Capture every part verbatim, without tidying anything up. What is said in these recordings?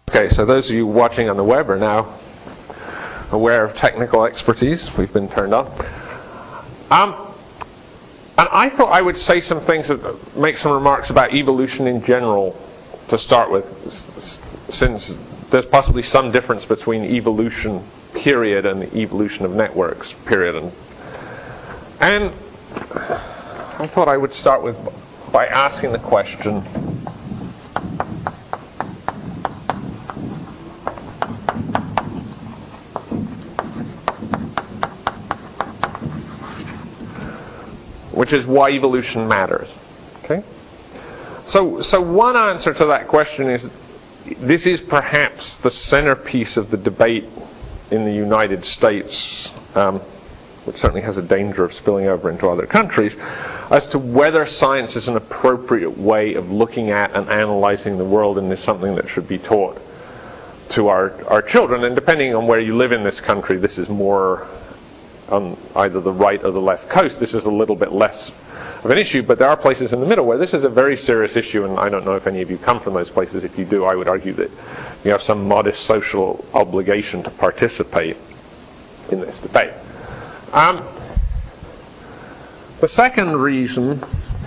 Okay, so those of you watching on the web are now aware of technical expertise. We've been turned on. Um, and I thought I would say some things, that make some remarks about evolution in general to start with, since there's possibly some difference between evolution, period, and the evolution of networks, period. And, and I thought I would start with by asking the question, which is why evolution matters. Okay? So, so one answer to that question is, this is perhaps the centerpiece of the debate in the United States, um, which certainly has a danger of spilling over into other countries, as to whether science is an appropriate way of looking at and analyzing the world, and is something that should be taught to our, our children. And depending on where you live in this country, this is more on either the right or the left coast. This is a little bit less of an issue, but there are places in the middle where this is a very serious issue, and I don't know if any of you come from those places. If you do, I would argue that you have some modest social obligation to participate in this debate. Um, the second reason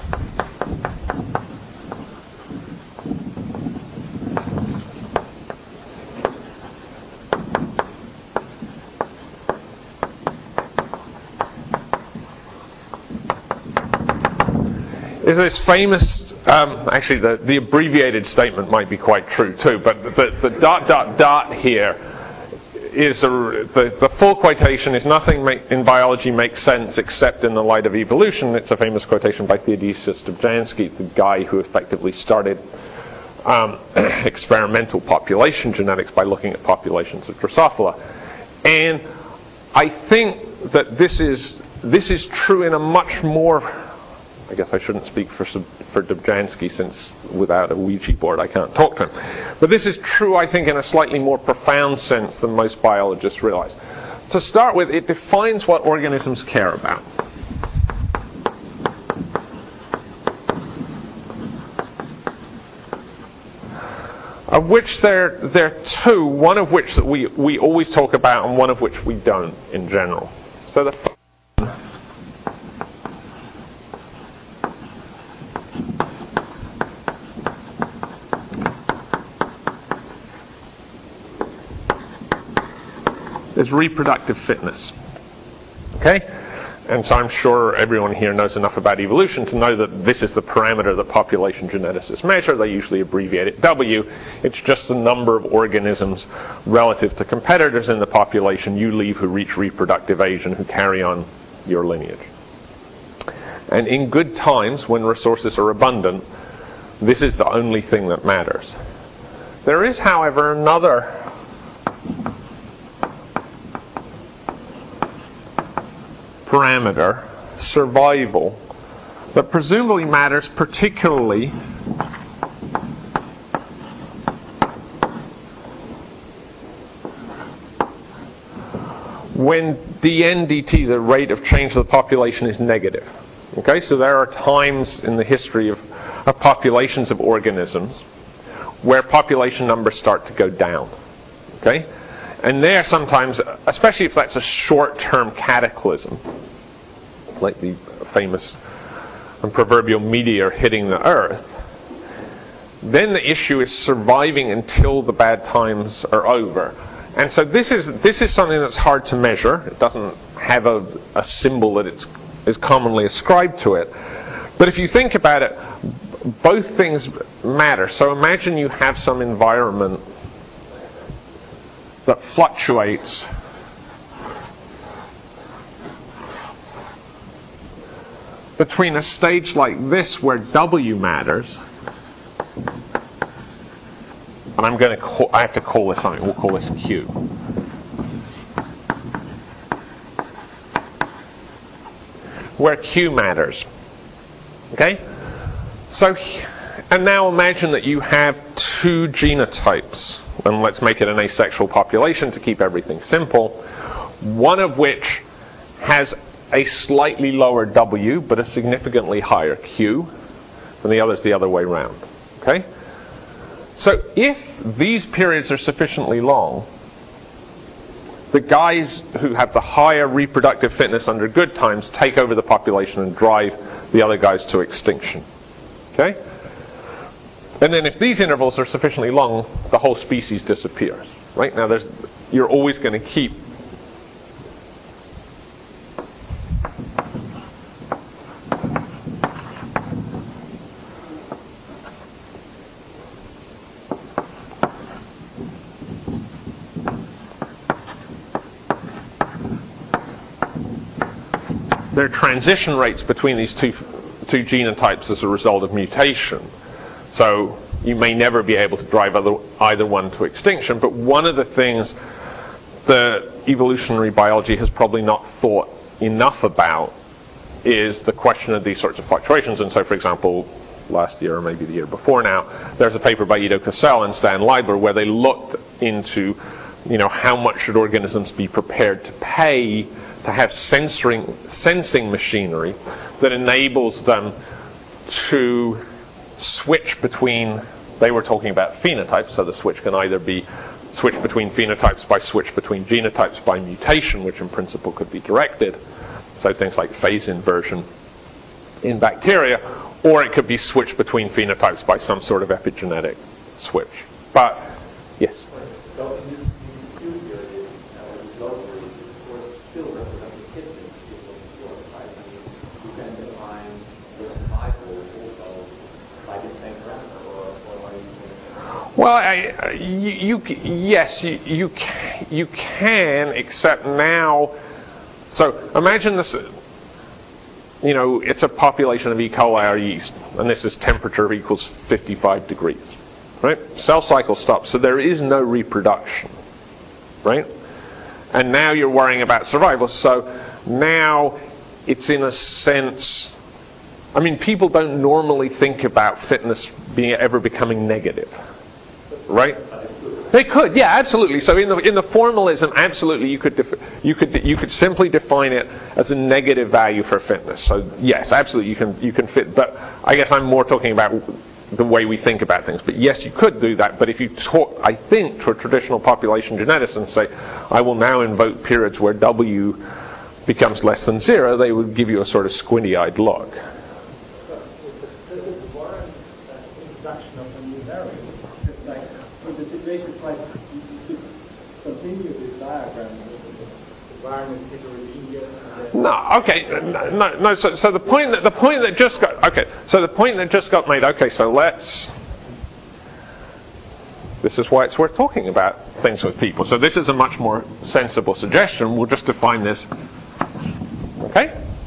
is this famous, um, actually the, the abbreviated statement might be quite true too, but the, the dot dot dot here is a, the, the full quotation is, nothing make, in biology makes sense except in the light of evolution. It's a famous quotation by Theodosius Dobzhansky, the guy who effectively started um, experimental population genetics by looking at populations of Drosophila. And I think that this is this is true in a much more, I guess I shouldn't speak for for Dobzhansky, since without a Ouija board I can't talk to him. But this is true, I think, in a slightly more profound sense than most biologists realize. To start with, it defines what organisms care about. Of which there, there are two, one of which that we, we always talk about and one of which we don't in general. So the is reproductive fitness. Okay? And so I'm sure everyone here knows enough about evolution to know that this is the parameter that population geneticists measure. They usually abbreviate it W. It's just the number of organisms relative to competitors in the population you leave who reach reproductive age and who carry on your lineage. And in good times, when resources are abundant, this is the only thing that matters. There is, however, another parameter, survival, that presumably matters particularly when dn dt, the rate of change of the population, is negative. Okay, so there are times in the history of, of populations of organisms where population numbers start to go down. Okay? And there sometimes, especially if that's a short-term cataclysm, like the famous and proverbial meteor hitting the Earth, then the issue is surviving until the bad times are over. And so this is this is something that's hard to measure. It doesn't have a, a symbol that it's, is commonly ascribed to it. But if you think about it, both things matter. So imagine you have some environment that fluctuates between a stage like this where W matters, and I'm going to call, I have to call this something, we'll call this Q. Where Q matters. Okay? So, and now imagine that you have two genotypes, and let's make it an asexual population to keep everything simple, one of which has a slightly lower W but a significantly higher Q, and the other's the other way around. Okay? So if these periods are sufficiently long, the guys who have the higher reproductive fitness under good times take over the population and drive the other guys to extinction. Okay? And then if these intervals are sufficiently long, the whole species disappears. Right? Now there's you're always going to keep there are transition rates between these two two genotypes as a result of mutation. So you may never be able to drive other, either one to extinction, but one of the things that evolutionary biology has probably not thought enough about is the question of these sorts of fluctuations. And so, for example, last year or maybe the year before now, there's a paper by Ido Cassel and Stan Leibler where they looked into, you know, how much should organisms be prepared to pay to have censoring, sensing machinery that enables them to switch between, they were talking about phenotypes, so the switch can either be switch between phenotypes by switch between genotypes by mutation, which in principle could be directed, so things like phase inversion in bacteria, or it could be switched between phenotypes by some sort of epigenetic switch. But, yes? So in this Q period, locally, we're still representing history of the right? I mean, you can define the survival also by the same parameter, or, or are you? Well, I, you, you, yes, you, you, can, you can, except now. So imagine this. You know, it's a population of E. coli or yeast, and this is temperature equals fifty-five degrees, right? Cell cycle stops, so there is no reproduction, right? And now you're worrying about survival. So now it's in a sense, I mean, people don't normally think about fitness being ever becoming negative, right? They could, yeah, absolutely. So in the in the formalism, absolutely, you could def- you could you could simply define it as a negative value for fitness. So yes, absolutely, you can you can fit. But I guess I'm more talking about the way we think about things. But yes, you could do that. But if you talk, I think, to a traditional population geneticist and say, I will now invoke periods where W becomes less than zero, they would give you a sort of squinty-eyed look. The situation is like you could continue this diagram. The environment heterogeneous. No, okay, no, no. So, so the point that the point that just got okay. So the point that just got made. Okay, so let's. This is why it's worth talking about things with people. So this is a much more sensible suggestion. We'll just define this. Okay.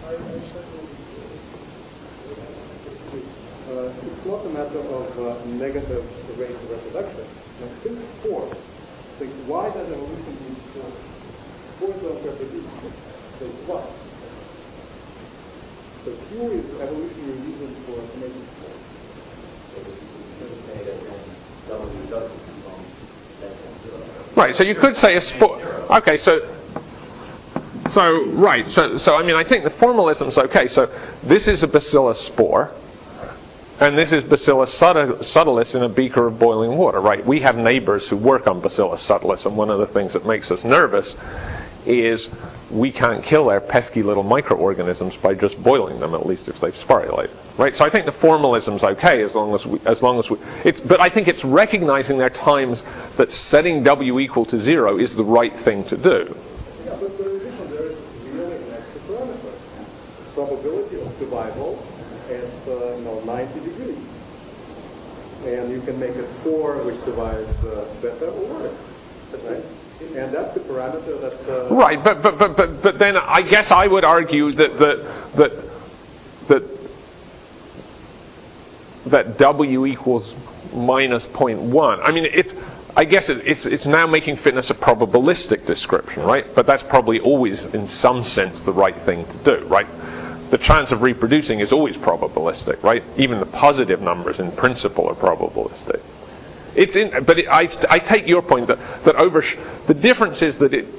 Uh, it's not a matter of uh, negative rate of reproduction. Now, think four. Think, why does evolution use four? Four don't reproduce. So it's what? So Q is the evolutionary reason for making four. Right. So you could say a spore. Okay. So. So right. So so I mean I think the formalism's okay. So this is a Bacillus spore. And this is Bacillus subtilis in a beaker of boiling water, right? We have neighbors who work on Bacillus subtilis, and one of the things that makes us nervous is we can't kill their pesky little microorganisms by just boiling them, at least if they've sporulated, right? So I think the formalism's okay as long as we, as long as we, it's, but I think it's recognizing there are times that setting W equal to zero is the right thing to do. Yeah, but the addition there is really an extra parameter. Probability of survival at uh, you know, ninety degrees. And you can make a spore which survives uh, better or worse. Right? And that's the parameter that... Uh, right, but, but but but but then I guess I would argue that that that that, that W equals minus zero point one. I mean, it's I guess it, it's it's now making fitness a probabilistic description, right? But that's probably always, in some sense, the right thing to do, right? The chance of reproducing is always probabilistic, right? Even the positive numbers in principle are probabilistic. It's in, but it, I, I take your point that, that over, the difference is that it,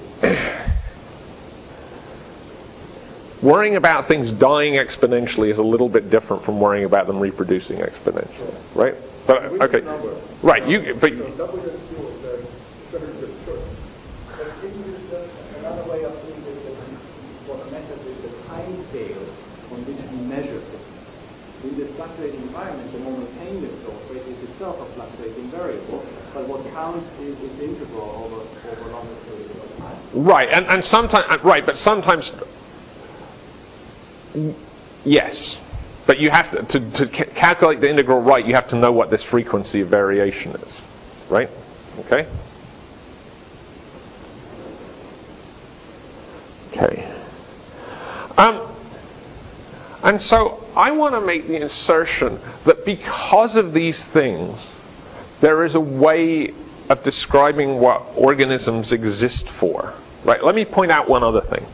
worrying about things dying exponentially is a little bit different from worrying about them reproducing exponentially, right? But okay, right? You but. So W S Q is very, very good choice. But can you use the, another way of doing this? What the method is the time scale on which we measure things. In this fluctuating environment, the momentaneous growth rate is itself a fluctuating variable, but what counts is its integral over over longer periods of time. Right, and and sometimes right, but sometimes yes. But you have to, to, to ca- calculate the integral right, you have to know what this frequency of variation is. Right? Okay? Okay. Um, and so I want to make the assertion that because of these things, there is a way of describing what organisms exist for. Right? Let me point out one other thing.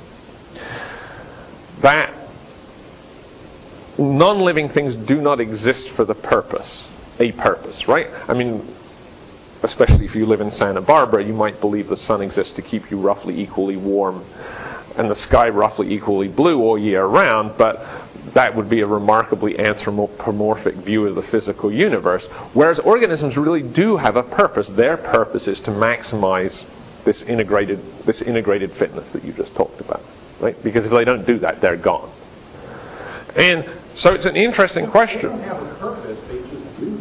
That non-living things do not exist for the purpose, a purpose, right? I mean, especially if you live in Santa Barbara, you might believe the sun exists to keep you roughly equally warm and the sky roughly equally blue all year round, but that would be a remarkably anthropomorphic view of the physical universe, whereas organisms really do have a purpose. Their purpose is to maximize this integrated, this integrated fitness that you just talked about, right? Because if they don't do that, they're gone. And so it's an interesting question. They don't have a purpose, they just do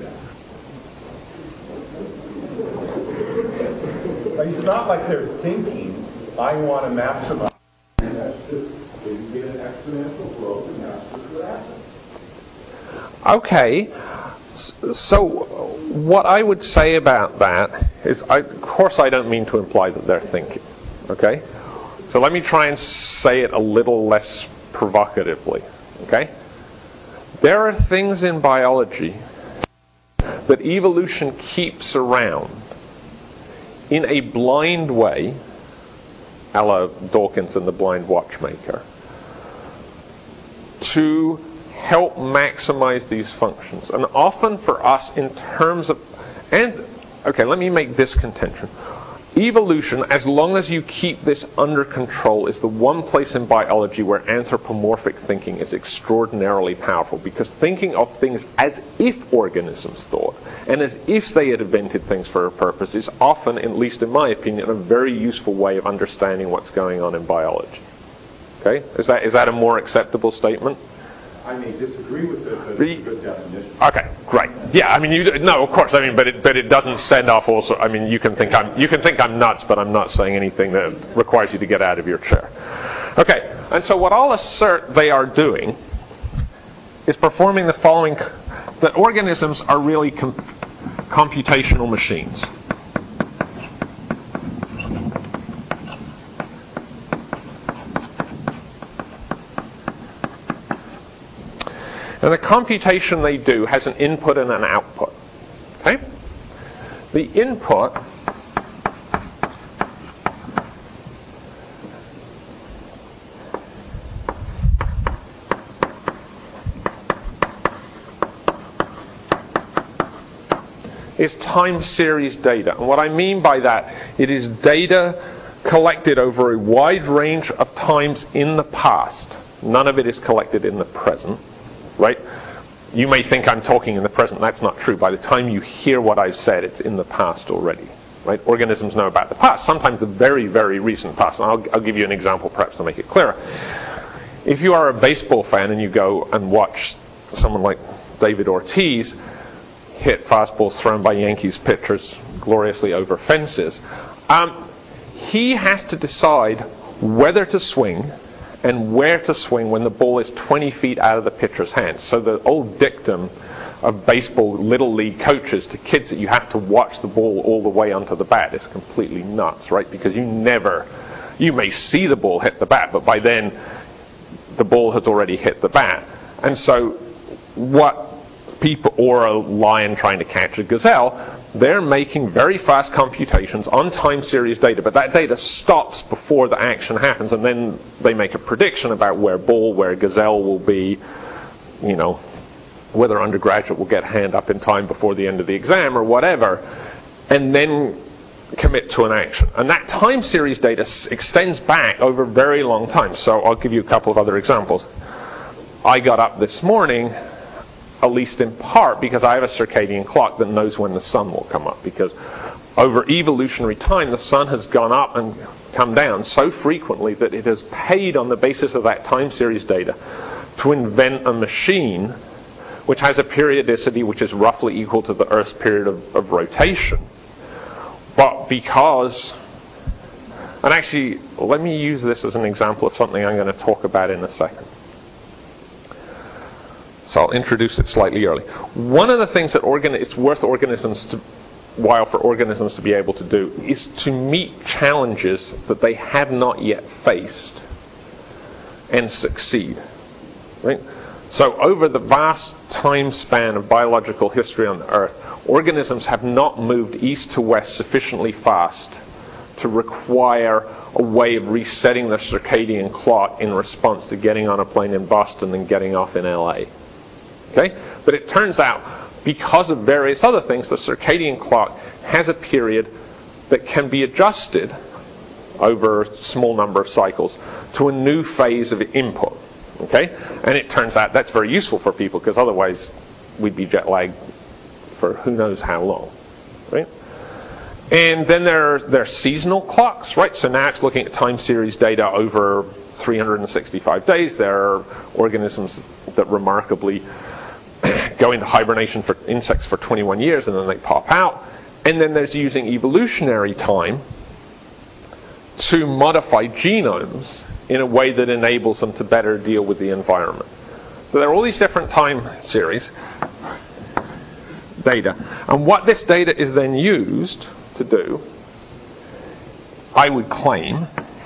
that. It's not like they're thinking, I want to maximize. And that's just, they get an exponential growth, and that's just what happens. Okay. So what I would say about that is, I, of course I don't mean to imply that they're thinking. Okay? So let me try and say it a little less provocatively. Okay? There are things in biology that evolution keeps around in a blind way, a la Dawkins and the Blind Watchmaker, to help maximize these functions. And often for us in terms of, and, okay, let me make this contention. Evolution, as long as you keep this under control, is the one place in biology where anthropomorphic thinking is extraordinarily powerful, because thinking of things as if organisms thought, and as if they had invented things for a purpose, is often, at least in my opinion, a very useful way of understanding what's going on in biology. Okay? Is that is that a more acceptable statement? I may disagree with it, but it's a good definition. Okay, great. Yeah, I mean, you no, of course. I mean, but it but it doesn't send off also. I mean, you can think I'm you can think I'm nuts, but I'm not saying anything that requires you to get out of your chair. Okay, and so what I'll assert they are doing is performing the following: that organisms are really com- computational machines. And the computation they do has an input and an output. Okay? The input is time series data. And what I mean by that, it is data collected over a wide range of times in the past. None of it is collected in the present. Right? You may think I'm talking in the present. That's not true. By the time you hear what I've said, it's in the past already. Right? Organisms know about the past, sometimes the very, very recent past. And I'll, I'll give you an example perhaps to make it clearer. If you are a baseball fan and you go and watch someone like David Ortiz hit fastballs thrown by Yankees pitchers gloriously over fences, um, he has to decide whether to swing and where to swing when the ball is twenty feet out of the pitcher's hands. So the old dictum of baseball little league coaches to kids that you have to watch the ball all the way onto the bat is completely nuts, right? Because you never, you may see the ball hit the bat, but by then the ball has already hit the bat. And so what people, or a lion trying to catch a gazelle, they're making very fast computations on time series data, but that data stops before the action happens, and then they make a prediction about where ball, where gazelle will be, you know, whether undergraduate will get a hand up in time before the end of the exam or whatever, and then commit to an action. And that time series data s- extends back over very long time. So I'll give you a couple of other examples. I got up this morning at least in part because I have a circadian clock that knows when the sun will come up, because over evolutionary time the sun has gone up and come down so frequently that it has paid on the basis of that time series data to invent a machine which has a periodicity which is roughly equal to the Earth's period of, of rotation. But because, and actually let me use this as an example of something I'm going to talk about in a second. So I'll introduce it slightly early. One of the things that organ- it's worth organisms to while for organisms to be able to do is to meet challenges that they have not yet faced and succeed. Right? So over the vast time span of biological history on the Earth, organisms have not moved east to west sufficiently fast to require a way of resetting their circadian clock in response to getting on a plane in Boston and getting off in L A. Okay? But it turns out, because of various other things, the circadian clock has a period that can be adjusted over a small number of cycles to a new phase of input. Okay? And it turns out that's very useful for people, because otherwise we'd be jet lagged for who knows how long. Right? And then there are, there are seasonal clocks, right? So now it's looking at time series data over three hundred sixty-five days. There are organisms that remarkably go into hibernation for insects for twenty-one years and then they pop out. And then there's using evolutionary time to modify genomes in a way that enables them to better deal with the environment. So there are all these different time series data. And what this data is then used to do, I would claim,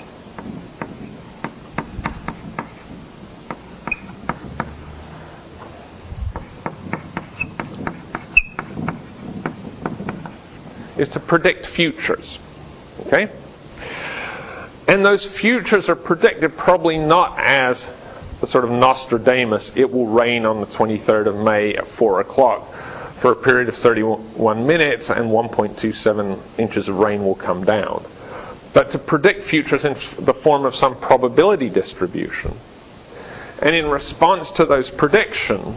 is to predict futures. Okay? And those futures are predicted probably not as the sort of Nostradamus, it will rain on the twenty-third of May at four o'clock for a period of thirty-one minutes and one point two seven inches of rain will come down. But to predict futures in the form of some probability distribution. And in response to those predictions,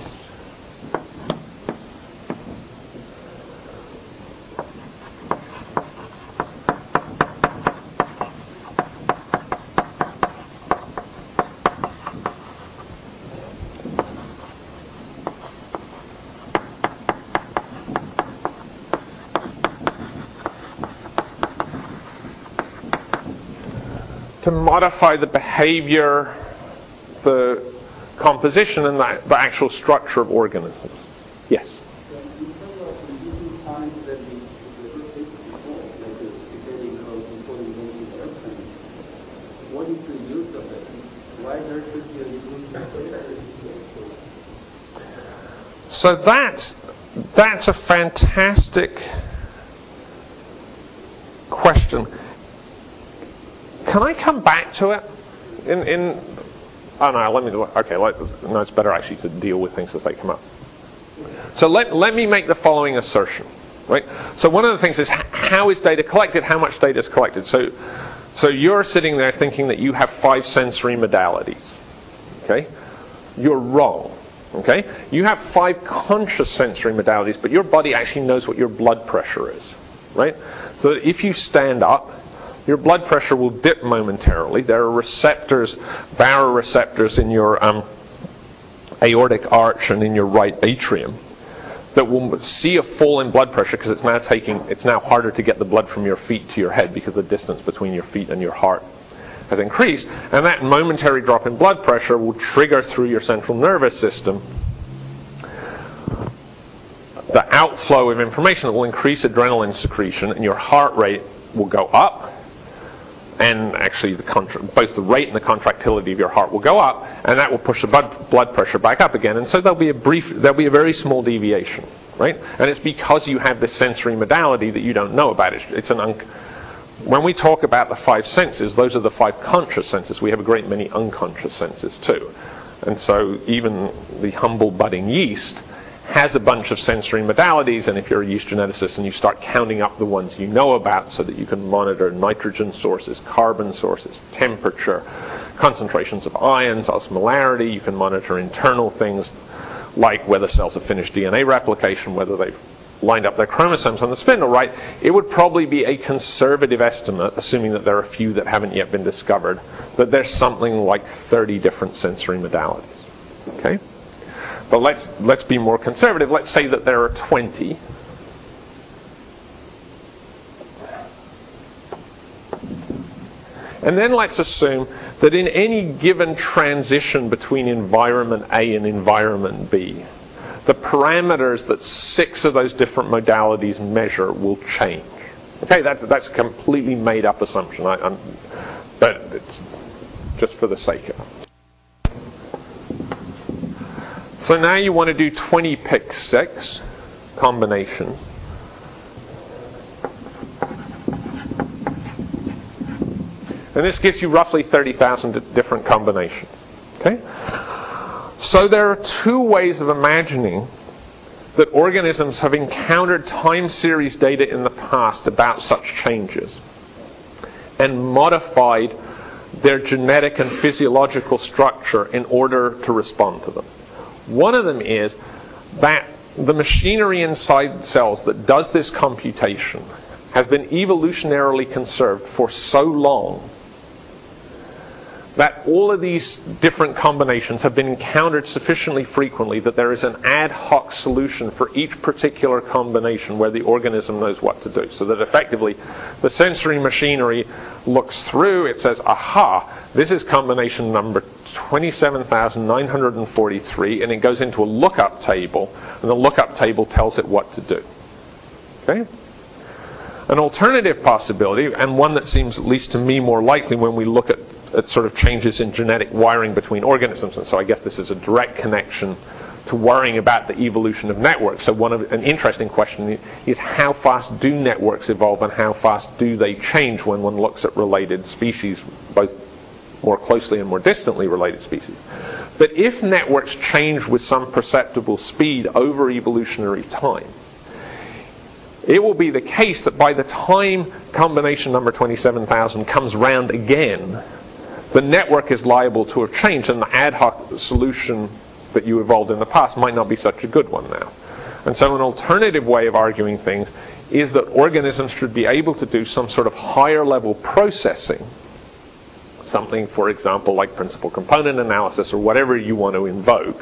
to modify the behavior, the composition, and the, the actual structure of organisms. Yes? So in terms of using times that we never faced before, like the circadian clock before inventing airplanes, what is the use of it? Why there should be a use of it? So that's, that's a fantastic question. Can I come back to it? In, in oh no, let me do it. Okay, let, no, it's better actually to deal with things as they come up. So let, let me make the following assertion. Right? So one of the things is, how is data collected? How much data is collected? So, so you're sitting there thinking that you have five sensory modalities. Okay? You're wrong. Okay? You have five conscious sensory modalities, but your body actually knows what your blood pressure is. Right? So that if you stand up, your blood pressure will dip momentarily. There are receptors, baroreceptors in your um, aortic arch and in your right atrium that will see a fall in blood pressure because it's now taking, it's now harder to get the blood from your feet to your head because the distance between your feet and your heart has increased. And that momentary drop in blood pressure will trigger through your central nervous system the outflow of information that will increase adrenaline secretion, and your heart rate will go up. And actually, the contra- both the rate and the contractility of your heart will go up, and that will push the blood, blood pressure back up again. And so there'll be a brief, there'll be a very small deviation, right? And it's because you have this sensory modality that you don't know about it. It's an un- when we talk about the five senses, those are the five conscious senses. We have a great many unconscious senses too, and so even the humble budding yeast has a bunch of sensory modalities, and if you're a yeast geneticist and you start counting up the ones you know about so that you can monitor nitrogen sources, carbon sources, temperature, concentrations of ions, osmolarity, you can monitor internal things like whether cells have finished D N A replication, whether they've lined up their chromosomes on the spindle, right? It would probably be a conservative estimate, assuming that there are a few that haven't yet been discovered, that there's something like thirty different sensory modalities. Okay? But let's let's be more conservative. Let's say that there are twenty. And then let's assume that in any given transition between environment A and environment B, the parameters that six of those different modalities measure will change. Okay, that's, that's a completely made up assumption, I, I'm, but it's just for the sake of it. So now you want to do twenty pick six combinations. And this gives you roughly thirty thousand different combinations. Okay? So there are two ways of imagining that organisms have encountered time series data in the past about such changes and modified their genetic and physiological structure in order to respond to them. One of them is that the machinery inside cells that does this computation has been evolutionarily conserved for so long that all of these different combinations have been encountered sufficiently frequently that there is an ad hoc solution for each particular combination where the organism knows what to do. So that effectively the sensory machinery looks through, it says, aha, this is combination number twenty-seven thousand nine hundred forty-three, and it goes into a lookup table, and the lookup table tells it what to do. Okay? An alternative possibility, and one that seems, at least to me, more likely when we look at at sort of changes in genetic wiring between organisms, and so I guess this is a direct connection to worrying about the evolution of networks. So one of an interesting question is how fast do networks evolve and how fast do they change when one looks at related species, both more closely and more distantly related species. But if networks change with some perceptible speed over evolutionary time, it will be the case that by the time combination number twenty-seven thousand comes round again, the network is liable to have changed, and the ad hoc solution that you evolved in the past might not be such a good one now. And so an alternative way of arguing things is that organisms should be able to do some sort of higher level processing, something, for example, like principal component analysis or whatever you want to invoke,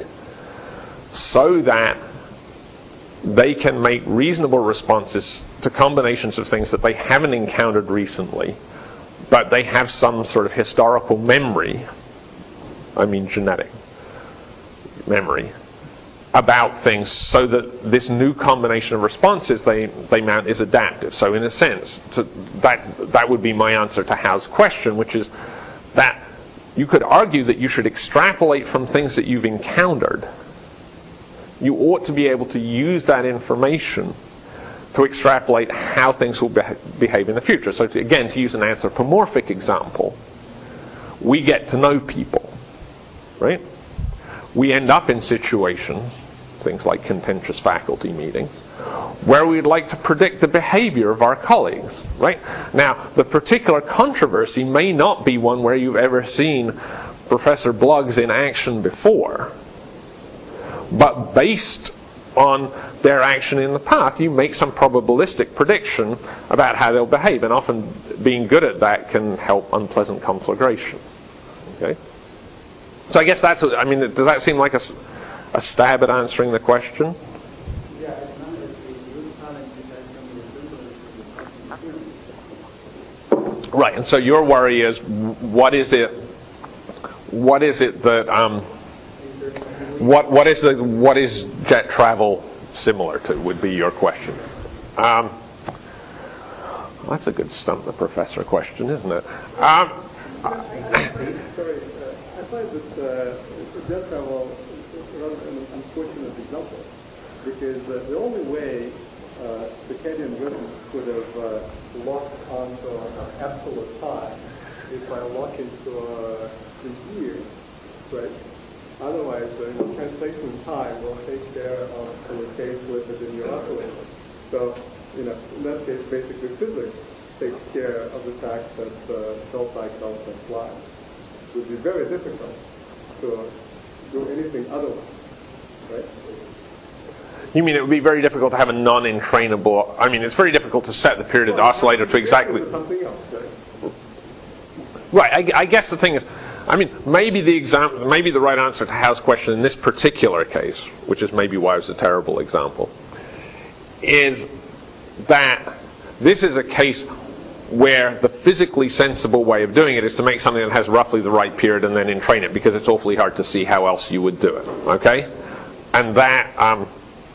so that they can make reasonable responses to combinations of things that they haven't encountered recently, but they have some sort of historical memory, I mean genetic memory, about things, so that this new combination of responses they, they mount is adaptive. So in a sense, so that, that would be my answer to Howe's question, which is that you could argue that you should extrapolate from things that you've encountered. You ought to be able to use that information to extrapolate how things will be- behave in the future. So to, again, to use an anthropomorphic example, we get to know people, right? We end up in situations, things like contentious faculty meetings, where we'd like to predict the behavior of our colleagues, right? Now, the particular controversy may not be one where you've ever seen Professor Bluggs in action before, but based on their action in the past, you make some probabilistic prediction about how they'll behave, and often being good at that can help unpleasant conflagration. Okay? So I guess that's, I mean, does that seem like a, a stab at answering the question? Yeah, it's not that the root challenge is that Right, and so your worry is, what is it, what is it that, um, What what is the what is jet travel similar to? Would be your question. Um, well, that's a good stump the professor question, isn't it? Um, Sorry, uh, I find that uh, jet travel is rather an unfortunate example, because uh, the only way uh, circadian rhythm could have uh, locked onto an absolute time is by locking to uh, the years, right? Otherwise, the uh, translation time will take care of the case with the new oscillator. So, you know, in that case, basically physics takes care of the fact that uh, cell cycles can fly. It would be very difficult to do anything otherwise. right? You mean it would be very difficult to have a non-entrainable, I mean, it's very difficult to set the period of the oscillator to exactly... Something else, right? Right, I, I guess the thing is, I mean, maybe the exam, maybe the right answer to Hal's question in this particular case, which is maybe why it was a terrible example, is that this is a case where the physically sensible way of doing it is to make something that has roughly the right period and then entrain it, because it's awfully hard to see how else you would do it, okay? And that... Um,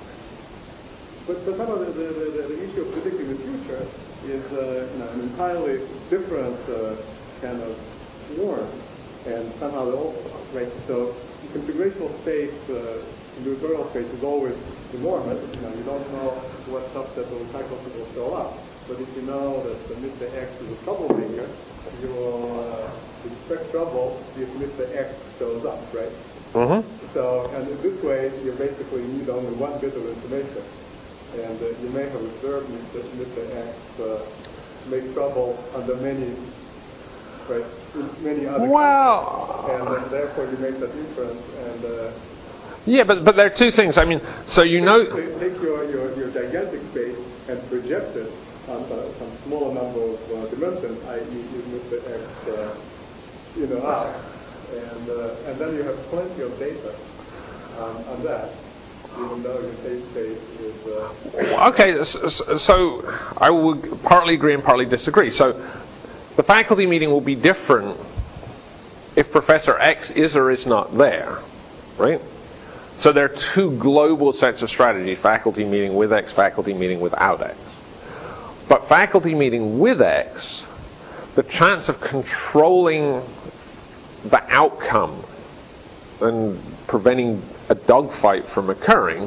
But, but some of the, the, the, the issue of predicting the future is uh, you know, an entirely different uh, kind of norm, and somehow they all right. So the configurational space, uh, combinatorial space, is always enormous. You know, you don't know what subset of cycles will show up, but if you know that the Mister X is a troublemaker, you will uh, expect trouble if Mister X shows up, right? mm-hmm. So, and in this way, you basically need only one bit of information. And uh, you may have observed Mister Mister X uh, make trouble under many, right, many other Well, contexts, and uh, therefore you make that inference. And uh, yeah, but but there are two things. I mean, so you know, take your, your, your gigantic space and project it on uh, some smaller number of uh, dimensions, that is, you Mister X, uh, you know, out, and uh, and then you have plenty of data um, on that. Even though your state space is... Uh, okay, so, so I would partly agree and partly disagree. So the faculty meeting will be different if Professor X is or is not there, right? So there are two global sets of strategies, faculty meeting with X, faculty meeting without X. But faculty meeting with X, the chance of controlling the outcome and preventing a dogfight from occurring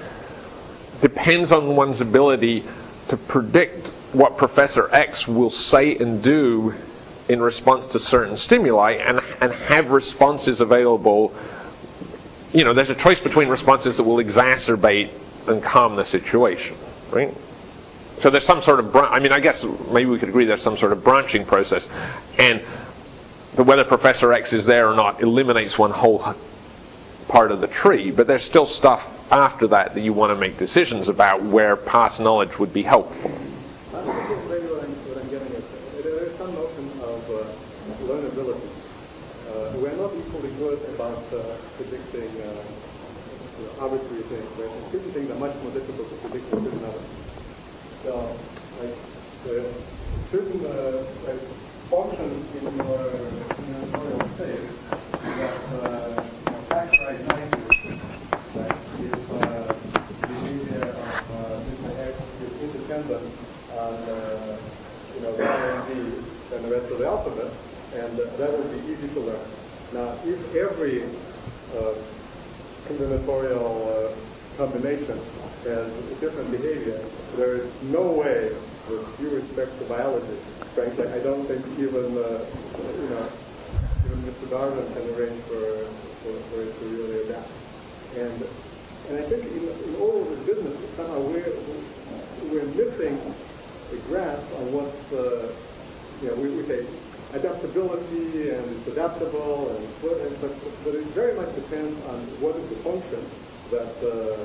depends on one's ability to predict what Professor X will say and do in response to certain stimuli, and, and have responses available. You know, there's a choice between responses that will exacerbate and calm the situation, right? So there's some sort of, br- I mean, I guess maybe we could agree there's some sort of branching process, and the whether Professor X is there or not eliminates one whole part of the tree, but there's still stuff after that that you want to make decisions about where past knowledge would be helpful. I think maybe what I'm, what I'm getting at, there is some notion of uh, learnability. Uh, we're not equally good about uh, predicting uh, you know, arbitrary things. Right? And certain things are much more difficult to predict than certain others. So, like, uh, certain uh, like, functions in your combinatorial space that uh, factorize nicely, right? If uh, behavior of uh, Mister X is independent on uh, you know Y and Z than the rest of the alphabet, and uh, that would be easy to learn. Now, if every uh, combinatorial uh, combination has different behavior, there is no way, with due respect to biology, frankly, I don't think even uh, you know even Mister Darwin can arrange for, for, for it to really adapt. And and I think in, in all of this business, somehow we're we're missing a grasp on what's uh, you know we, we say adaptability and it's adaptable and what, and, but but it very much depends on what is the function that uh,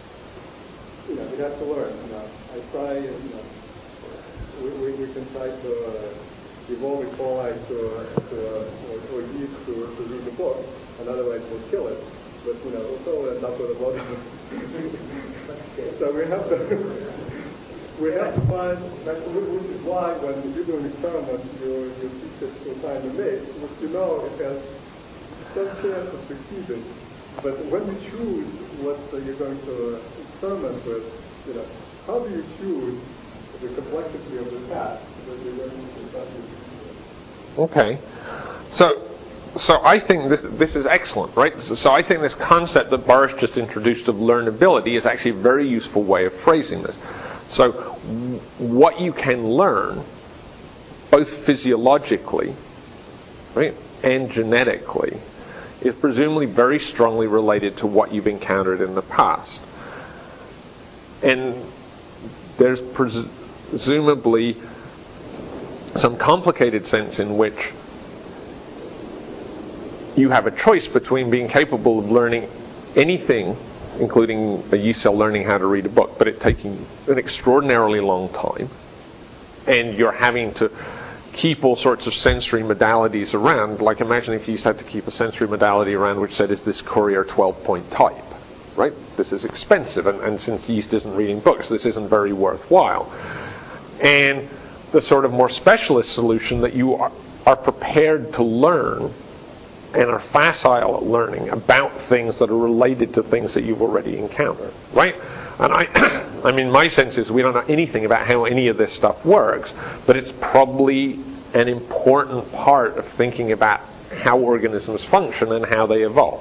you know we have to learn. You know, I try you know we, we, we can try to uh, evolve E. coli to to uh, or, or yeast to, to read the book, and otherwise we'll kill it. But you know we'll still end up with a lot of so we have to. We have to find, which is why when you do an experiment, you, you teach it to find a mate, which you know it has some chance of succeeding. But when you choose what uh, you're going to experiment with, you know, how do you choose the complexity of the task that you're going to successfully succeed in? Okay. So, so I think this, this is excellent, right? So, so I think this concept that Boris just introduced of learnability is actually a very useful way of phrasing this. So what you can learn, both physiologically, right, and genetically, is presumably very strongly related to what you've encountered in the past. And there's pres- presumably some complicated sense in which you have a choice between being capable of learning anything including a yeast cell learning how to read a book, but it taking an extraordinarily long time, and you're having to keep all sorts of sensory modalities around. Like, imagine if you used to have to keep a sensory modality around which said, is this Courier twelve point type, right? This is expensive, and, and since yeast isn't reading books, this isn't very worthwhile. And the sort of more specialist solution that you are, are prepared to learn and are facile at learning about things that are related to things that you've already encountered, right? And I, I mean, my sense is we don't know anything about how any of this stuff works, but it's probably an important part of thinking about how organisms function and how they evolve.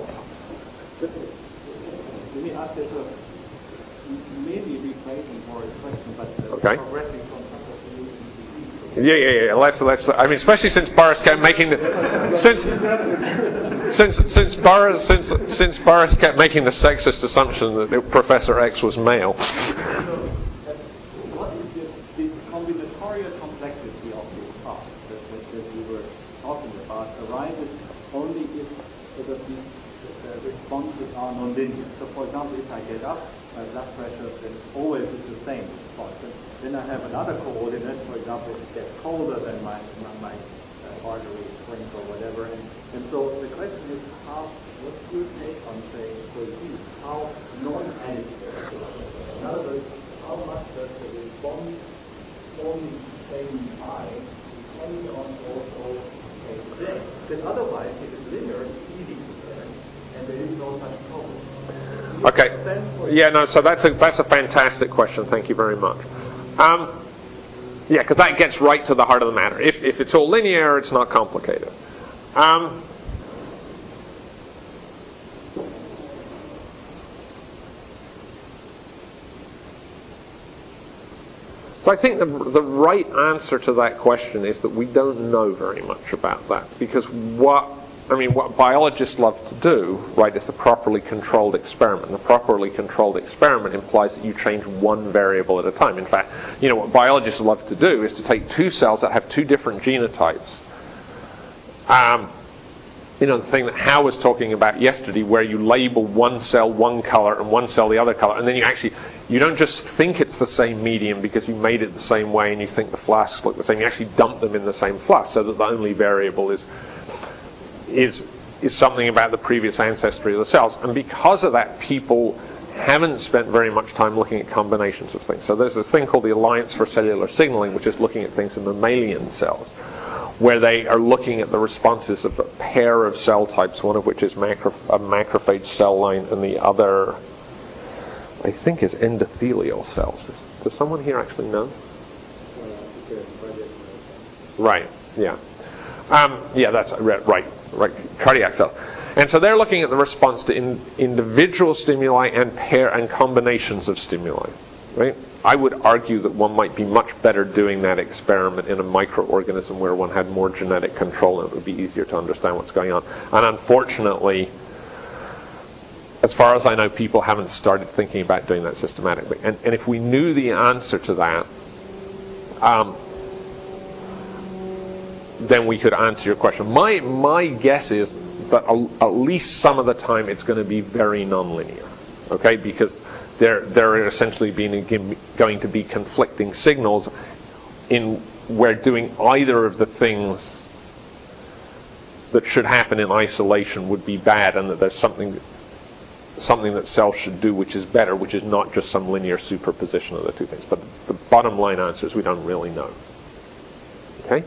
Let me ask this, uh, maybe rephrasing for a question, but uh, okay. progressing from Yeah, yeah, yeah. Let's, let's. I mean, especially since Boris kept making the, since, since, since Boris, since, since Boris kept making the sexist assumption that Professor X was male. So, what is the, the combinatorial complexity of this part that, that, that we were talking about arises only if the, the responses are nonlinear. So, for example, if I get up, my blood pressure then always is the same response. Then I have another coordinate, for example, it gets colder than my my, my uh, artery shrink or whatever. And, and so the question is, how, what's your take on, say, for you, how non-additive? In other words, how much does the response on the same time depend on also the same thing? Because otherwise, if it's linear, it's easy to say, and there is no such problem. Okay. Yeah, no, so that's a, that's a fantastic question. Thank you very much. Um, yeah, because that gets right to the heart of the matter. If, if it's all linear, it's not complicated. Um, so I think the, the right answer to that question is that we don't know very much about that, because what I mean, what biologists love to do, right, is the properly controlled experiment. The properly controlled experiment implies that you change one variable at a time. In fact, you know, what biologists love to do is to take two cells that have two different genotypes. Um, you know, the thing that Hal was talking about yesterday, where you label one cell one color and one cell the other color, and then you actually, you don't just think it's the same medium because you made it the same way and you think the flasks look the same. You actually dump them in the same flask so that the only variable is is is something about the previous ancestry of the cells. And because of that, people haven't spent very much time looking at combinations of things. So there's this thing called the Alliance for Cellular Signaling, which is looking at things in mammalian cells, where they are looking at the responses of a pair of cell types, one of which is macro, a macrophage cell line, and the other, I think, is endothelial cells. Does someone here actually know? Right, yeah. Um, yeah, that's right, right, cardiac cells. And so they're looking at the response to in, individual stimuli and pair and combinations of stimuli, right? I would argue that one might be much better doing that experiment in a microorganism where one had more genetic control and it would be easier to understand what's going on. And unfortunately, as far as I know, people haven't started thinking about doing that systematically. And, and if we knew the answer to that, um, then we could answer your question. My my guess is that at least some of the time it's going to be very nonlinear, okay? Because there there are essentially being going to be conflicting signals in where doing either of the things that should happen in isolation would be bad, and that there's something something that cells should do which is better, which is not just some linear superposition of the two things. But the bottom line answer is we don't really know. Okay?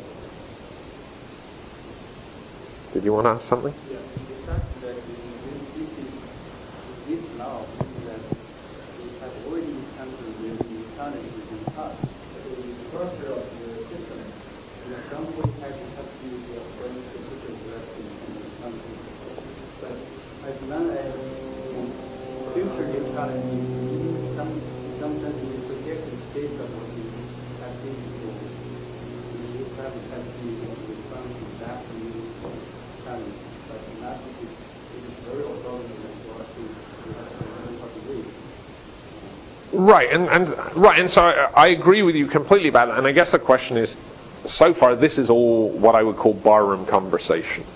Did you want to ask something? Yeah, the fact that this is this now that we have already encountered with the challenge within us. The structure of the system at some point has to be the brain computer direction and something. But as long as future new challenges, some sometimes we predict the space of the activity, we probably have to respond to that new challenge, but not if it's, if it's very orthogonal as well to the population. Right, and, and right, and so I, I agree with you completely about that. And I guess the question is, so far this is all what I would call barroom conversation,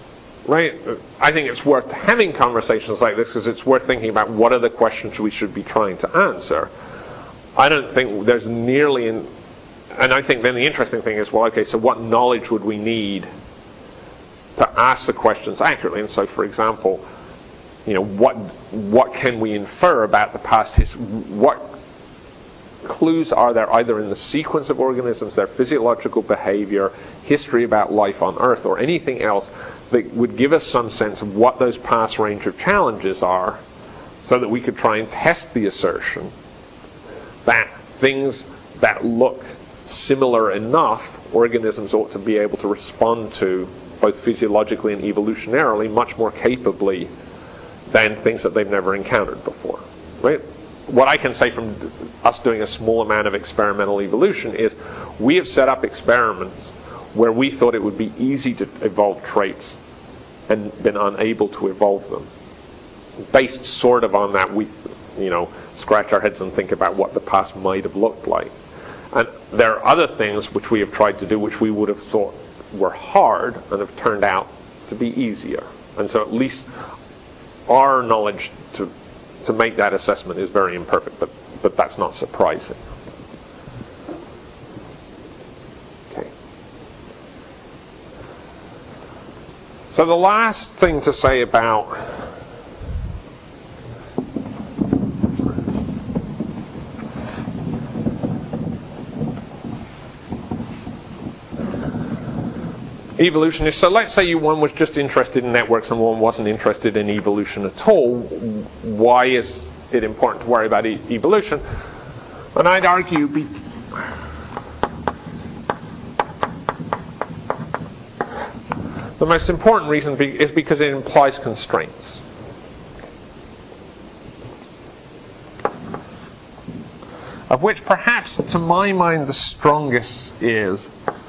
right? I think it's worth having conversations like this because it's worth thinking about what are the questions we should be trying to answer. I don't think there's nearly, in, and I think then the interesting thing is, well, okay, so what knowledge would we need to ask the questions accurately? And so, for example, you know, what what can we infer about the past history? What clues are there either in the sequence of organisms, their physiological behavior, history about life on Earth, or anything else that would give us some sense of what those past range of challenges are, so that we could try and test the assertion that things that look similar enough, organisms ought to be able to respond to both physiologically and evolutionarily much more capably than things that they've never encountered before, right? What I can say from us doing a small amount of experimental evolution is we have set up experiments where we thought it would be easy to evolve traits and been unable to evolve them. Based sort of on that, we, you know, scratch our heads and think about what the past might have looked like. And there are other things which we have tried to do which we would have thought were hard and have turned out to be easier. And so at least our knowledge to to make that assessment is very imperfect, but but that's not surprising. Okay. So the last thing to say about evolution is, so let's say you one was just interested in networks and one wasn't interested in evolution at all. Why is it important to worry about e- evolution? And I'd argue be, the most important reason be, is because it implies constraints. Of which perhaps, to my mind, the strongest is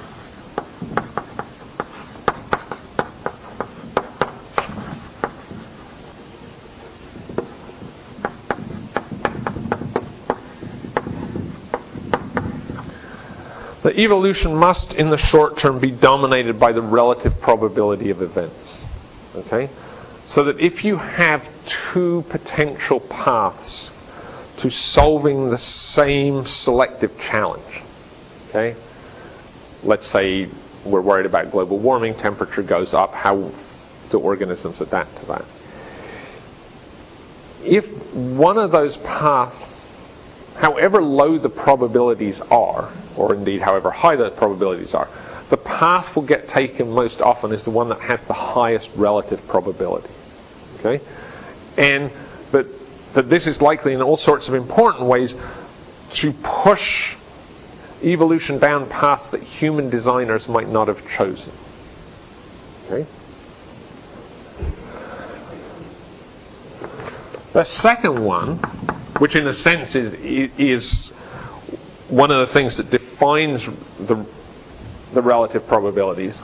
that evolution must, in the short term, be dominated by the relative probability of events. Okay? So that if you have two potential paths to solving the same selective challenge, okay? Let's say we're worried about global warming, temperature goes up, how do organisms adapt to that? If one of those paths, however low the probabilities are, or indeed however high the probabilities are, the path will get taken most often is the one that has the highest relative probability. Okay? And that, that this is likely in all sorts of important ways to push evolution down paths that human designers might not have chosen. Okay? The second one, which in a sense is, is one of the things that defines the, the relative probabilities,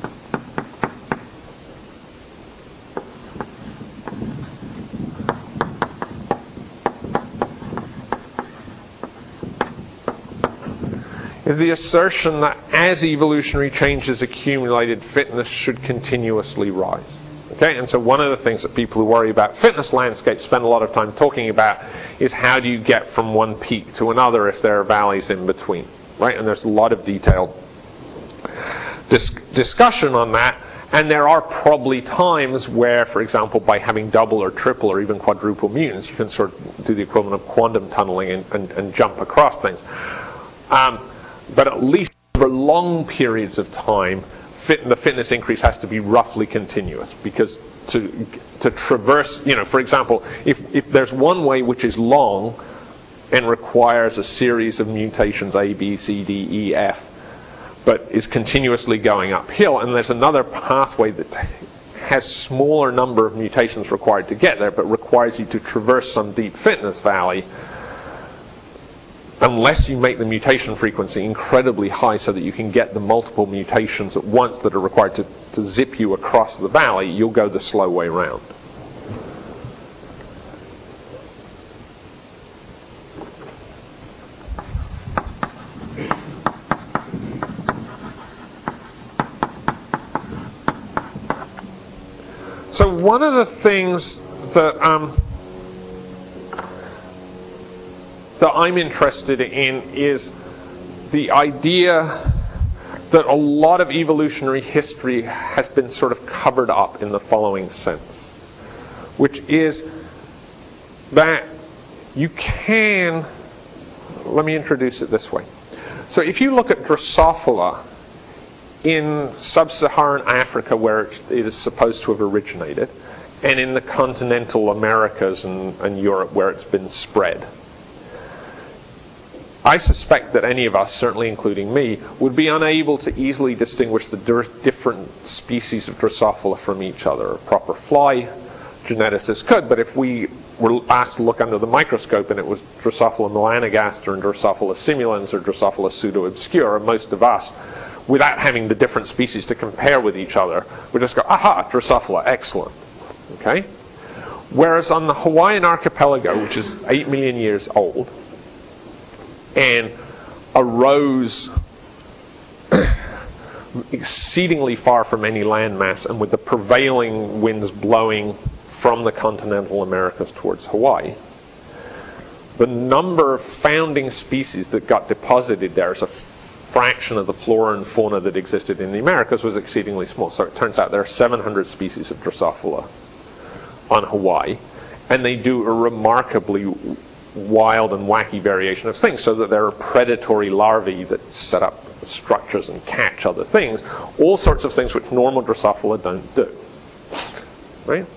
is the assertion that as evolutionary changes accumulated, fitness should continuously rise. Okay, and so one of the things that people who worry about fitness landscapes spend a lot of time talking about is how do you get from one peak to another if there are valleys in between, right? And there's a lot of detailed dis- discussion on that. And there are probably times where, for example, by having double or triple or even quadruple mutants, you can sort of do the equivalent of quantum tunneling and, and, and jump across things. Um, but at least over long periods of time, Fit, the fitness increase has to be roughly continuous, because to to traverse, you know, for example, if, if there's one way which is long and requires a series of mutations A, B, C, D, E, F, but is continuously going uphill, and there's another pathway that has smaller number of mutations required to get there, but requires you to traverse some deep fitness valley, unless you make the mutation frequency incredibly high so that you can get the multiple mutations at once that are required to, to zip you across the valley, you'll go the slow way round. So one of the things that um, that I'm interested in is the idea that a lot of evolutionary history has been sort of covered up in the following sense, which is that you can, let me introduce it this way. So if you look at Drosophila in sub-Saharan Africa, where it is supposed to have originated, and in the continental Americas and, and Europe, where it's been spread, I suspect that any of us, certainly including me, would be unable to easily distinguish the different species of Drosophila from each other. A proper fly geneticist could, but if we were asked to look under the microscope and it was Drosophila melanogaster and Drosophila simulans or Drosophila pseudo-obscura, most of us, without having the different species to compare with each other, would just go, aha, Drosophila, excellent. Okay? Whereas on the Hawaiian archipelago, which is eight million years old, and arose exceedingly far from any landmass, and with the prevailing winds blowing from the continental Americas towards Hawaii, the number of founding species that got deposited there as a fraction of the flora and fauna that existed in the Americas was exceedingly small. So it turns out there are seven hundred species of Drosophila on Hawaii, and they do a remarkably wild and wacky variation of things, so that there are predatory larvae that set up structures and catch other things, all sorts of things which normal Drosophila don't do. Right?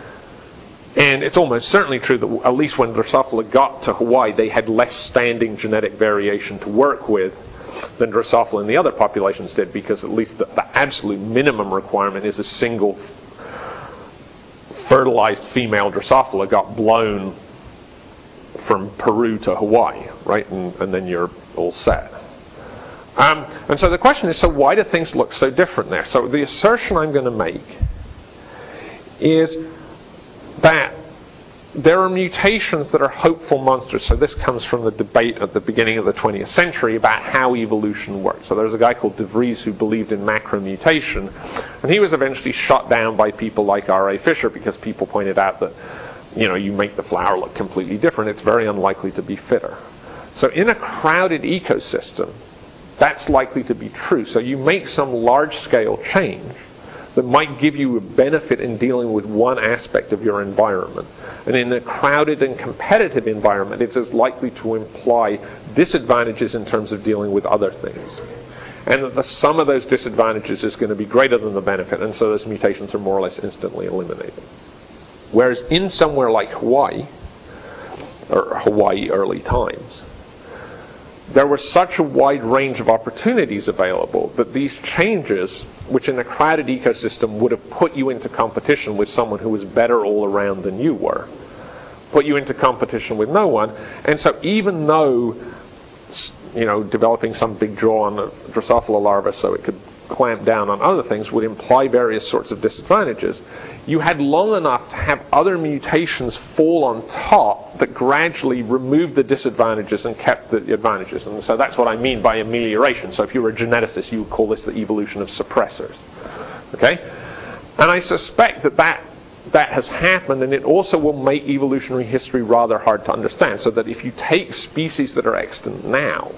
And it's almost certainly true that at least when Drosophila got to Hawaii, they had less standing genetic variation to work with than Drosophila in the other populations did, because at least the, the absolute minimum requirement is a single fertilized female Drosophila got blown from Peru to Hawaii, right? And, and then you're all set. Um, and so the question is, so why do things look so different there? So the assertion I'm going to make is that there are mutations that are hopeful monsters. So this comes from the debate at the beginning of the twentieth century about how evolution works. So there's a guy called De Vries who believed in macromutation, and he was eventually shot down by people like R A Fisher because people pointed out that, you know, you make the flower look completely different. It's very unlikely to be fitter. So in a crowded ecosystem, that's likely to be true. So you make some large-scale change that might give you a benefit in dealing with one aspect of your environment. And in a crowded and competitive environment, it is likely to imply disadvantages in terms of dealing with other things. And that the sum of those disadvantages is going to be greater than the benefit, and so those mutations are more or less instantly eliminated. Whereas in somewhere like Hawaii, or Hawaii early times, there was such a wide range of opportunities available that these changes, which in a crowded ecosystem would have put you into competition with someone who was better all around than you were, put you into competition with no one. And so even though, you know, developing some big jaw on a Drosophila larva so it could clamp down on other things would imply various sorts of disadvantages, you had long enough to have other mutations fall on top that gradually removed the disadvantages and kept the advantages. And so that's what I mean by amelioration. So if you were a geneticist, you would call this the evolution of suppressors. Okay? And I suspect that that, that has happened, and it also will make evolutionary history rather hard to understand. So that if you take species that are extant now,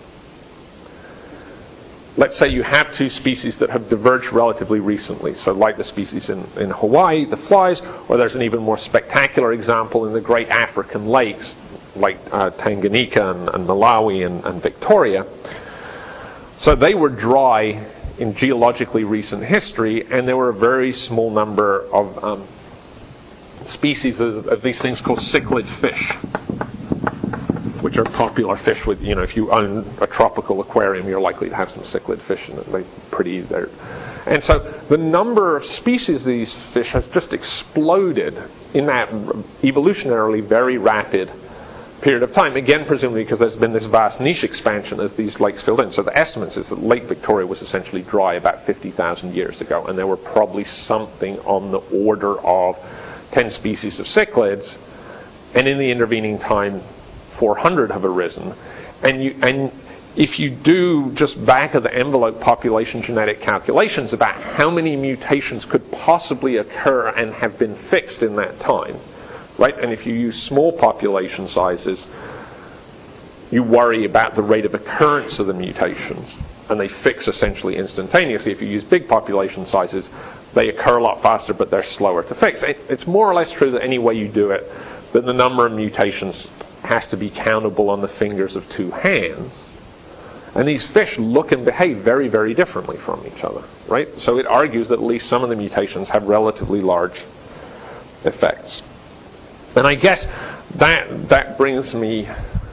let's say you have two species that have diverged relatively recently, so like the species in, in Hawaii, the flies, or there's an even more spectacular example in the great African lakes, like uh, Tanganyika and, and Malawi and, and Victoria. So they were dry in geologically recent history, and there were a very small number of um, species of, of these things called cichlid fish, which are popular fish with, you know, if you own a tropical aquarium, you're likely to have some cichlid fish in it. They're pretty, they're, and so the number of species of these fish has just exploded in that evolutionarily very rapid period of time. Again, presumably because there's been this vast niche expansion as these lakes filled in. So the estimates is that Lake Victoria was essentially dry about fifty thousand years ago, and there were probably something on the order of ten species of cichlids, and in the intervening time, four hundred have arisen, and you and if you do just back of the envelope population genetic calculations about how many mutations could possibly occur and have been fixed in that time, right? And if you use small population sizes, you worry about the rate of occurrence of the mutations, and they fix essentially instantaneously. If you use big population sizes, they occur a lot faster, but they're slower to fix. It's more or less true that any way you do it, that the number of mutations has to be countable on the fingers of two hands. And these fish look and behave very, very differently from each other, right? So it argues that at least some of the mutations have relatively large effects. And I guess that that brings me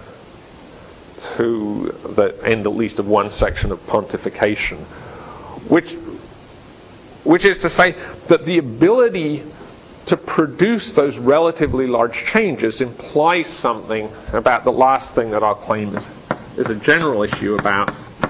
to the end, at least, of one section of pontification, which, which is to say that the ability to produce those relatively large changes implies something about the last thing that I'll claim is is a general issue about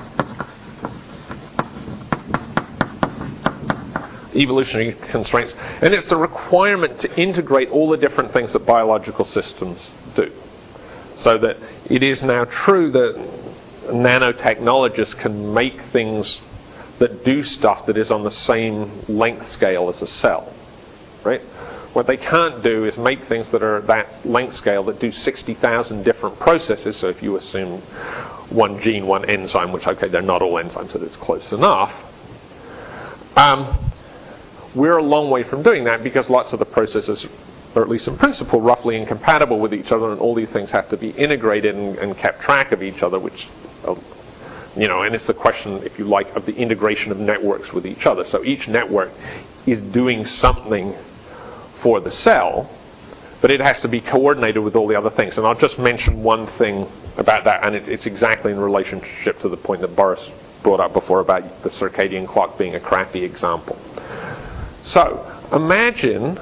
evolutionary constraints, and it's the requirement to integrate all the different things that biological systems do. So that it is now true that nanotechnologists can make things that do stuff that is on the same length scale as a cell, right? What they can't do is make things that are that length scale that do sixty thousand different processes. So if you assume one gene, one enzyme, which, okay, they're not all enzymes, so it's close enough. Um, we're a long way from doing that because lots of the processes are, at least in principle, roughly incompatible with each other, and all these things have to be integrated and, and kept track of each other, which, you know, and it's the question, if you like, of the integration of networks with each other. So each network is doing something for the cell, but it has to be coordinated with all the other things. And I'll just mention one thing about that, and it, it's exactly in relationship to the point that Boris brought up before about the circadian clock being a crappy example. So imagine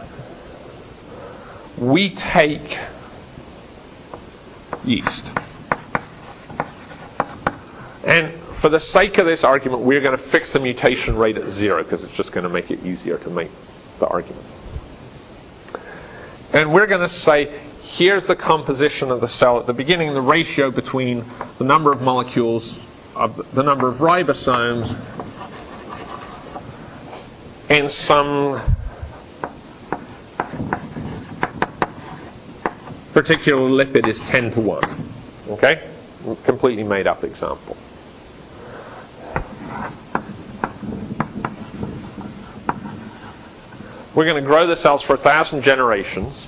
we take yeast, and for the sake of this argument, we're going to fix the mutation rate at zero because it's just going to make it easier to make the argument. And we're going to say, here's the composition of the cell at the beginning, the ratio between the number of molecules, of the number of ribosomes, and some particular lipid is ten to one. Okay? Completely made up example. We're going to grow the cells for a thousand generations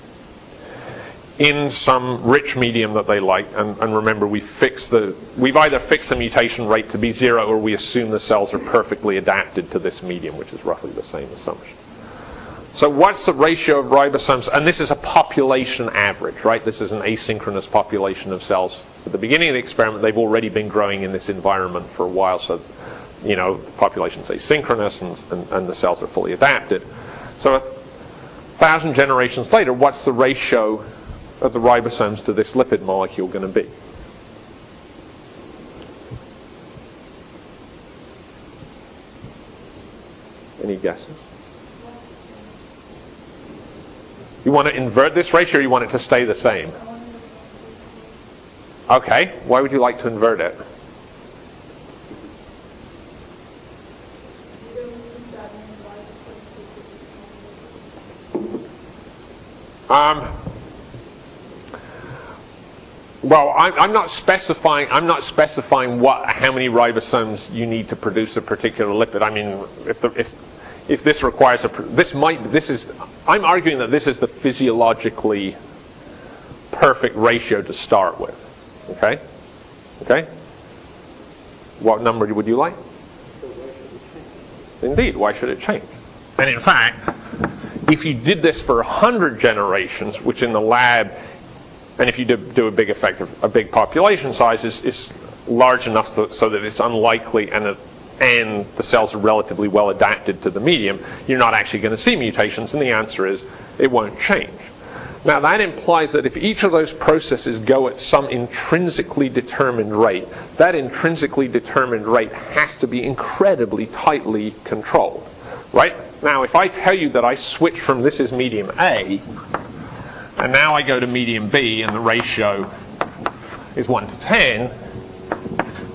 in some rich medium that they like, and, and remember, we fix the we've either fixed the mutation rate to be zero, or we assume the cells are perfectly adapted to this medium, which is roughly the same assumption. So what's the ratio of ribosomes? And this is a population average, right? This is an asynchronous population of cells. At the beginning of the experiment, they've already been growing in this environment for a while, so you know the population's asynchronous, and, and, and the cells are fully adapted. So a thousand generations later, what's the ratio of the ribosomes to this lipid molecule going to be? Any guesses? You want to invert this ratio, or you want it to stay the same? Okay, why would you like to invert it? Um, well, I'm, I'm not specifying. I'm not specifying what, how many ribosomes you need to produce a particular lipid. I mean, if the, if if this requires a, this might, this is. I'm arguing that this is the physiologically perfect ratio to start with. Okay, okay. What number would you like? Indeed, why should it change? And in fact, if you did this for a hundred generations, which in the lab, and if you do, do a big effect of a big population size, is, is large enough so, so that it's unlikely and it, and the cells are relatively well adapted to the medium, you're not actually going to see mutations, and the answer is it won't change. Now that implies that if each of those processes go at some intrinsically determined rate, that intrinsically determined rate has to be incredibly tightly controlled, right? Now if I tell you that I switch from this is medium A, and now I go to medium B, and the ratio is one to ten,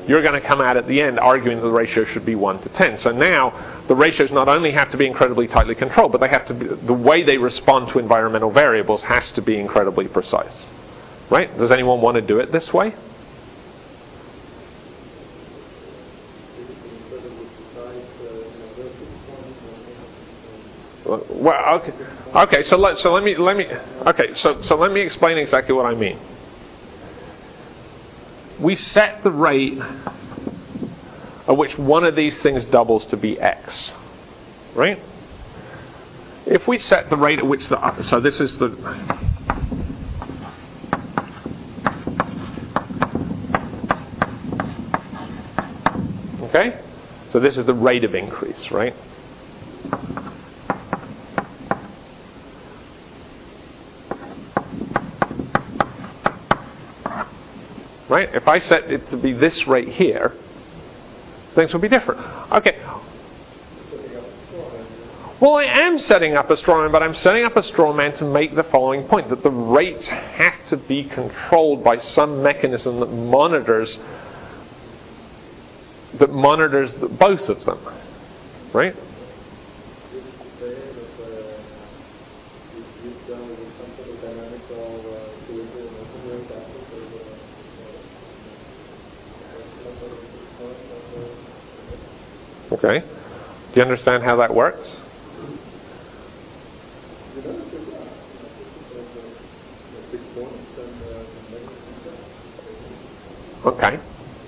you're going to come out at the end arguing that the ratio should be one to ten. So now the ratios not only have to be incredibly tightly controlled, but they have to be, the way they respond to environmental variables has to be incredibly precise. Right? Does anyone want to do it this way? Well, okay. Okay, so let so let me let me okay, so so let me explain exactly what I mean. We set the rate at which one of these things doubles to be x, right? If we set the rate at which the so this is the okay, so this is the rate of increase, right? Right? If I set it to be this rate here, things will be different. Okay. Well, I am setting up a straw man, but I'm setting up a straw man to make the following point, that the rates have to be controlled by some mechanism that monitors that monitors the, both of them. Right? Okay. Do you understand how that works? Okay.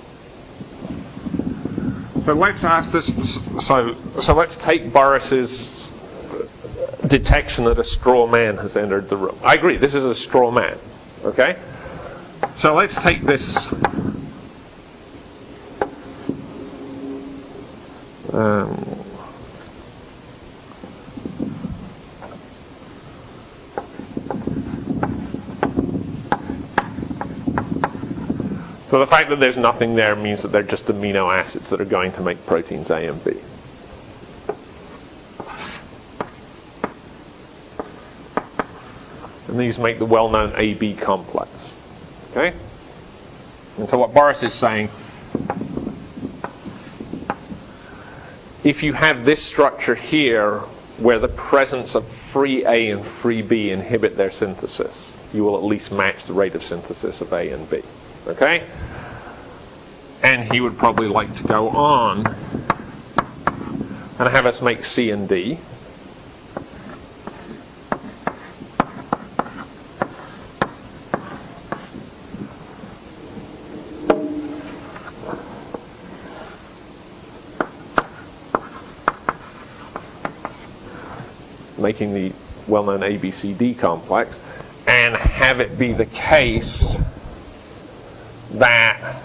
So let's ask this. So, so let's take Boris's detection that a straw man has entered the room. I agree. This is a straw man. Okay. So let's take this. Um, so the fact that there's nothing there means that they're just amino acids that are going to make proteins A and B. And these make the well-known A B complex. Okay? And so what Boris is saying, if you have this structure here where the presence of free A and free B inhibit their synthesis, you will at least match the rate of synthesis of A and B. Okay? And he would probably like to go on and have us make C and D. Making the well-known A B C D complex, and have it be the case that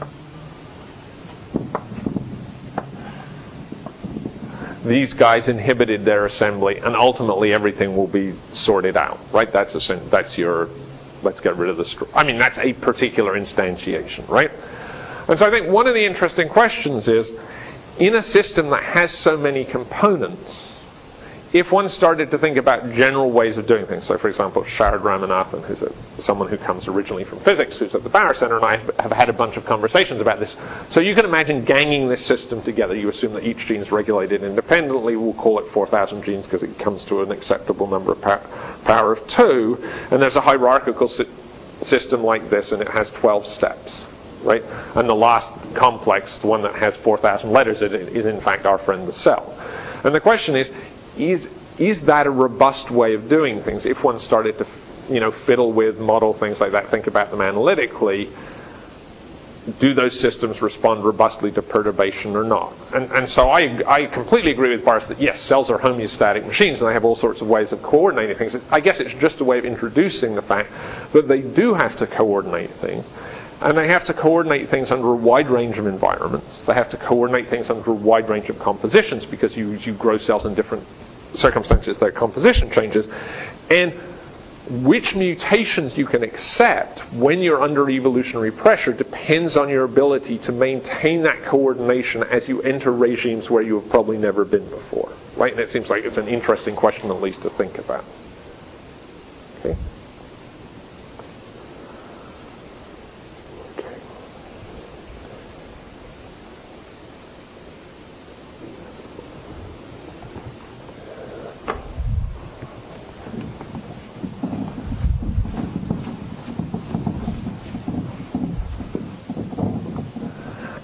these guys inhibited their assembly, and ultimately everything will be sorted out, right? That's a, that's your, let's get rid of the straw. I mean, that's a particular instantiation, right? And so I think one of the interesting questions is, in a system that has so many components, if one started to think about general ways of doing things, so for example, Sharad Ramanathan, who's a, someone who comes originally from physics, who's at the Barrow Center, and I have had a bunch of conversations about this. So you can imagine ganging this system together. You assume that each gene is regulated independently. We'll call it four thousand genes because it comes to an acceptable number of power, power of two. And there's a hierarchical si- system like this, and it has twelve steps. Right? And the last complex, the one that has four thousand letters, it is in fact our friend the cell. And the question is, Is is that a robust way of doing things? If one started to, you know, fiddle with, model things like that, think about them analytically, do those systems respond robustly to perturbation or not? And and so I I completely agree with Boris that yes, cells are homeostatic machines and they have all sorts of ways of coordinating things. I guess it's just a way of introducing the fact that they do have to coordinate things. And they have to coordinate things under a wide range of environments. They have to coordinate things under a wide range of compositions because you, you grow cells in different circumstances, their composition changes. And which mutations you can accept when you're under evolutionary pressure depends on your ability to maintain that coordination as you enter regimes where you have probably never been before. Right? And it seems like it's an interesting question at least to think about. Okay?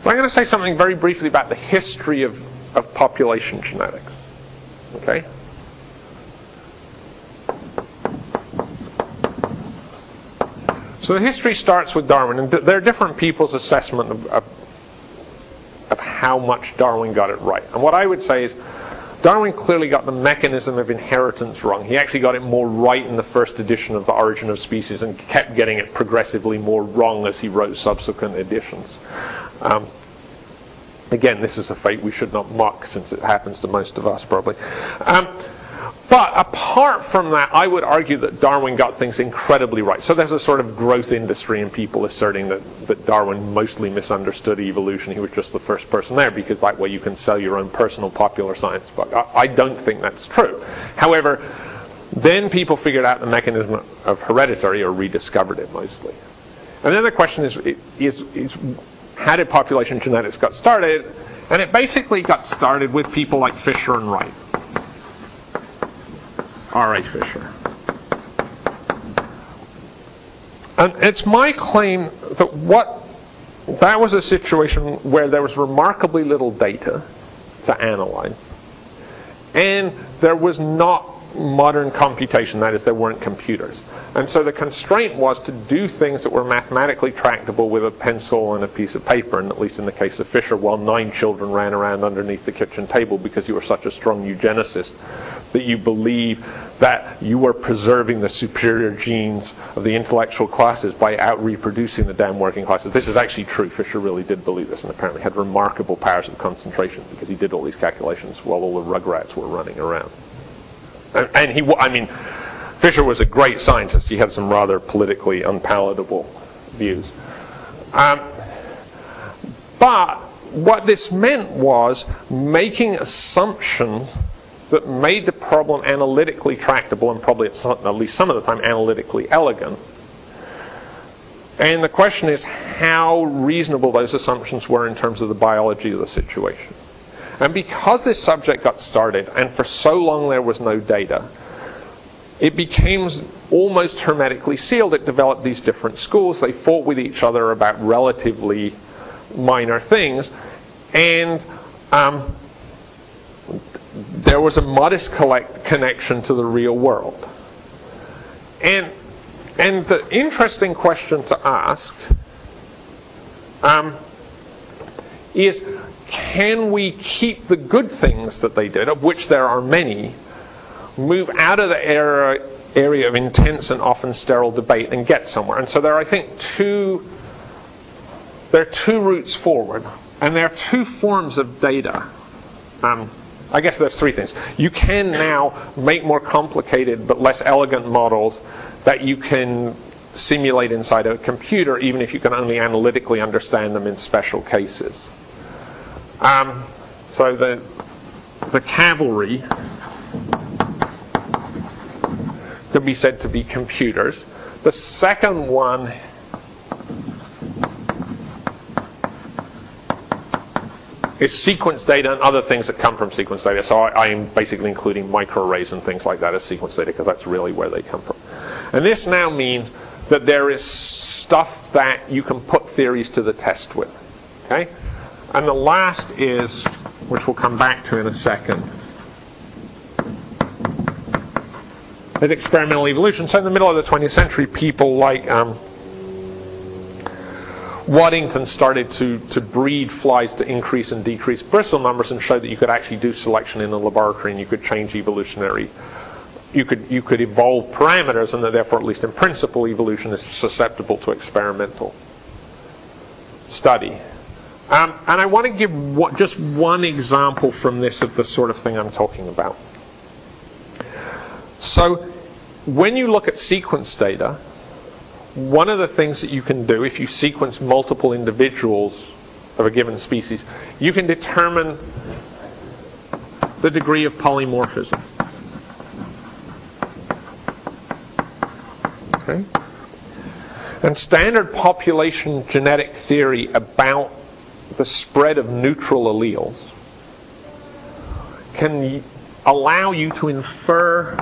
But I'm going to say something very briefly about the history of, of population genetics. Okay? So the history starts with Darwin, and there are different people's assessment of, of, of how much Darwin got it right. And what I would say is Darwin clearly got the mechanism of inheritance wrong. He actually got it more right in the first edition of The Origin of Species and kept getting it progressively more wrong as he wrote subsequent editions. Um, again, this is a fate we should not mock since it happens to most of us probably. Um, But apart from that, I would argue that Darwin got things incredibly right. So there's a sort of growth industry in people asserting that, that Darwin mostly misunderstood evolution. He was just the first person there because that way you can sell your own personal popular science book. I, I don't think that's true. However, then people figured out the mechanism of hereditary, or rediscovered it mostly. And then the question is, is, is how did population genetics got started? And it basically got started with people like Fisher and Wright. R A Fisher. And it's my claim that what that was a situation where there was remarkably little data to analyze, and there was not modern computation, that is, there weren't computers. And so the constraint was to do things that were mathematically tractable with a pencil and a piece of paper, and at least in the case of Fisher, while nine children ran around underneath the kitchen table because you were such a strong eugenicist that you believe that you were preserving the superior genes of the intellectual classes by out-reproducing the damn working classes. This is actually true. Fisher really did believe this and apparently had remarkable powers of concentration because he did all these calculations while all the rugrats were running around. And, and he, I mean, Fisher was a great scientist. He had some rather politically unpalatable views. Um, but what this meant was making assumptions that made the problem analytically tractable and probably at, some, at least some of the time analytically elegant. And the question is how reasonable those assumptions were in terms of the biology of the situation. And because this subject got started, and for so long there was no data, it became almost hermetically sealed. It developed these different schools. They fought with each other about relatively minor things. And um, there was a modest collect connection to the real world. And, and the interesting question to ask um, is, can we keep the good things that they did, of which there are many, move out of the area, area of intense and often sterile debate and get somewhere? And so there are, I think, two, there are two routes forward. And there are two forms of data. Um, I guess there's three things. You can now make more complicated but less elegant models that you can simulate inside a computer, even if you can only analytically understand them in special cases. Um, so the the cavalry could be said to be computers. The second one is sequence data and other things that come from sequence data. So I, I'm basically including microarrays and things like that as sequence data because that's really where they come from. And this now means that there is stuff that you can put theories to the test with. Okay? And the last is, which we'll come back to in a second, is experimental evolution. So in the middle of the twentieth century, people like um, Waddington started to, to breed flies to increase and decrease bristle numbers and show that you could actually do selection in a laboratory and you could change evolutionary, you could you could evolve parameters, and that therefore, at least in principle, evolution is susceptible to experimental study. Um, and I want to give what, just one example from this of the sort of thing I'm talking about. So when you look at sequence data, one of the things that you can do if you sequence multiple individuals of a given species, you can determine the degree of polymorphism. Okay? And standard population genetic theory about the spread of neutral alleles can allow you to infer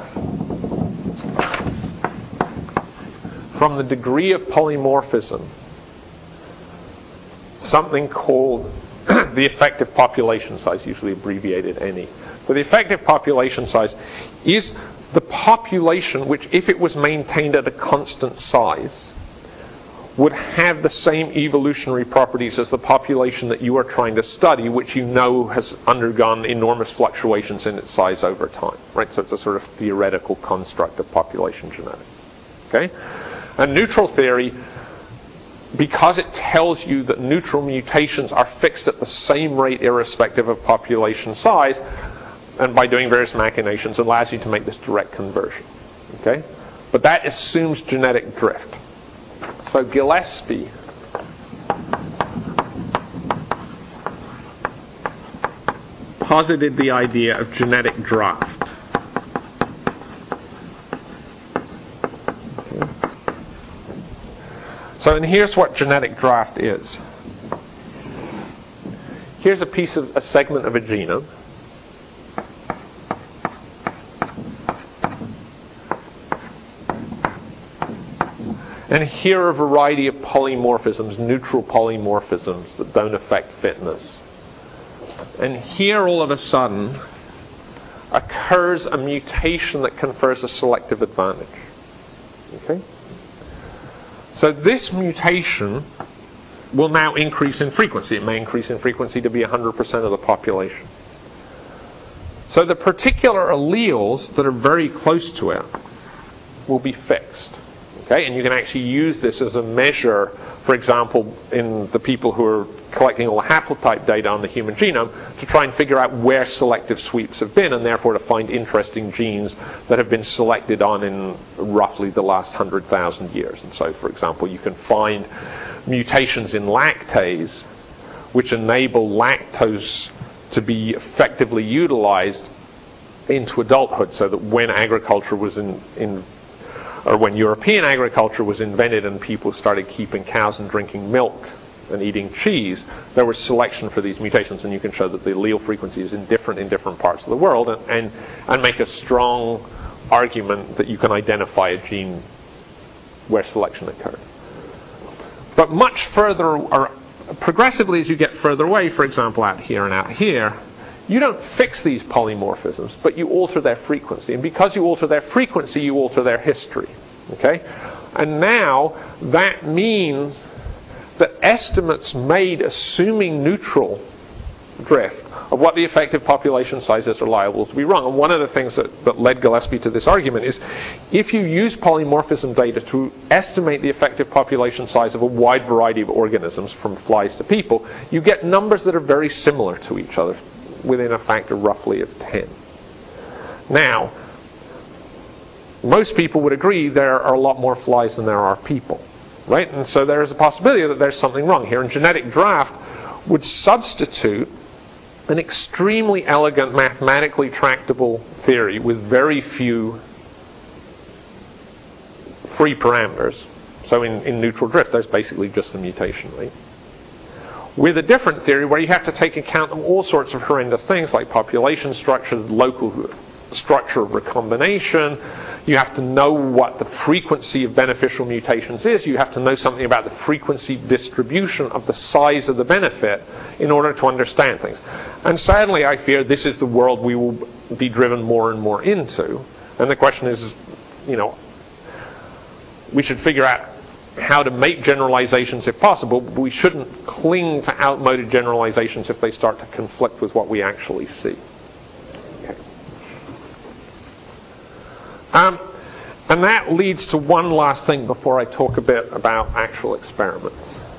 from the degree of polymorphism something called the effective population size, usually abbreviated N E. So the effective population size is the population which, if it was maintained at a constant size, would have the same evolutionary properties as the population that you are trying to study, which you know has undergone enormous fluctuations in its size over time. Right? So it's a sort of theoretical construct of population genetics. Okay? And neutral theory, because it tells you that neutral mutations are fixed at the same rate irrespective of population size, and by doing various machinations, allows you to make this direct conversion. Okay? But that assumes genetic drift. So Gillespie posited the idea of genetic draft. Okay. So, and here's what genetic draft is. Here's a piece of a segment of a genome. And here are a variety of polymorphisms, neutral polymorphisms that don't affect fitness. And here, all of a sudden, occurs a mutation that confers a selective advantage. Okay? So this mutation will now increase in frequency. It may increase in frequency to be one hundred percent of the population. So the particular alleles that are very close to it will be fixed. Okay, and you can actually use this as a measure, for example, in the people who are collecting all the haplotype data on the human genome, to try and figure out where selective sweeps have been, and therefore to find interesting genes that have been selected on in roughly the last one hundred thousand years. And so, for example, you can find mutations in lactase which enable lactose to be effectively utilized into adulthood, so that when agriculture was in, in or when European agriculture was invented and people started keeping cows and drinking milk and eating cheese, there was selection for these mutations, and you can show that the allele frequency is indifferent in different parts of the world, and, and, and make a strong argument that you can identify a gene where selection occurred. But much further, or progressively as you get further away, for example out here and out here, you don't fix these polymorphisms, but you alter their frequency. And because you alter their frequency, you alter their history. Okay? And now that means that estimates made assuming neutral drift of what the effective population size is are liable to be wrong. And one of the things that, that led Gillespie to this argument is, if you use polymorphism data to estimate the effective population size of a wide variety of organisms, from flies to people, you get numbers that are very similar to each other, within a factor roughly of ten. Now, most people would agree there are a lot more flies than there are people, right? And so there is a possibility that there's something wrong here. And genetic draft would substitute an extremely elegant, mathematically tractable theory with very few free parameters. So in, in neutral drift, there's basically just a mutation rate, with a different theory where you have to take account of all sorts of horrendous things like population structure, local structure of recombination. You have to know what the frequency of beneficial mutations is. You have to know something about the frequency distribution of the size of the benefit in order to understand things. And sadly, I fear this is the world we will be driven more and more into. And the question is, you know, we should figure out how to make generalizations if possible, but we shouldn't cling to outmoded generalizations if they start to conflict with what we actually see. Okay. Um, and that leads to one last thing before I talk a bit about actual experiments.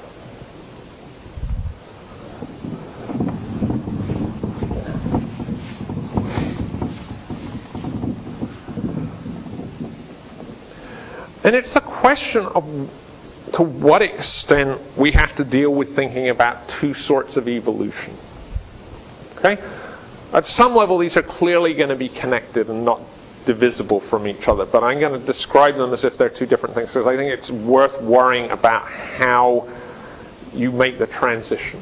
And it's a question of to what extent we have to deal with thinking about two sorts of evolution. Okay? At some level, these are clearly going to be connected and not divisible from each other, but I'm going to describe them as if they're two different things, because I think it's worth worrying about how you make the transition.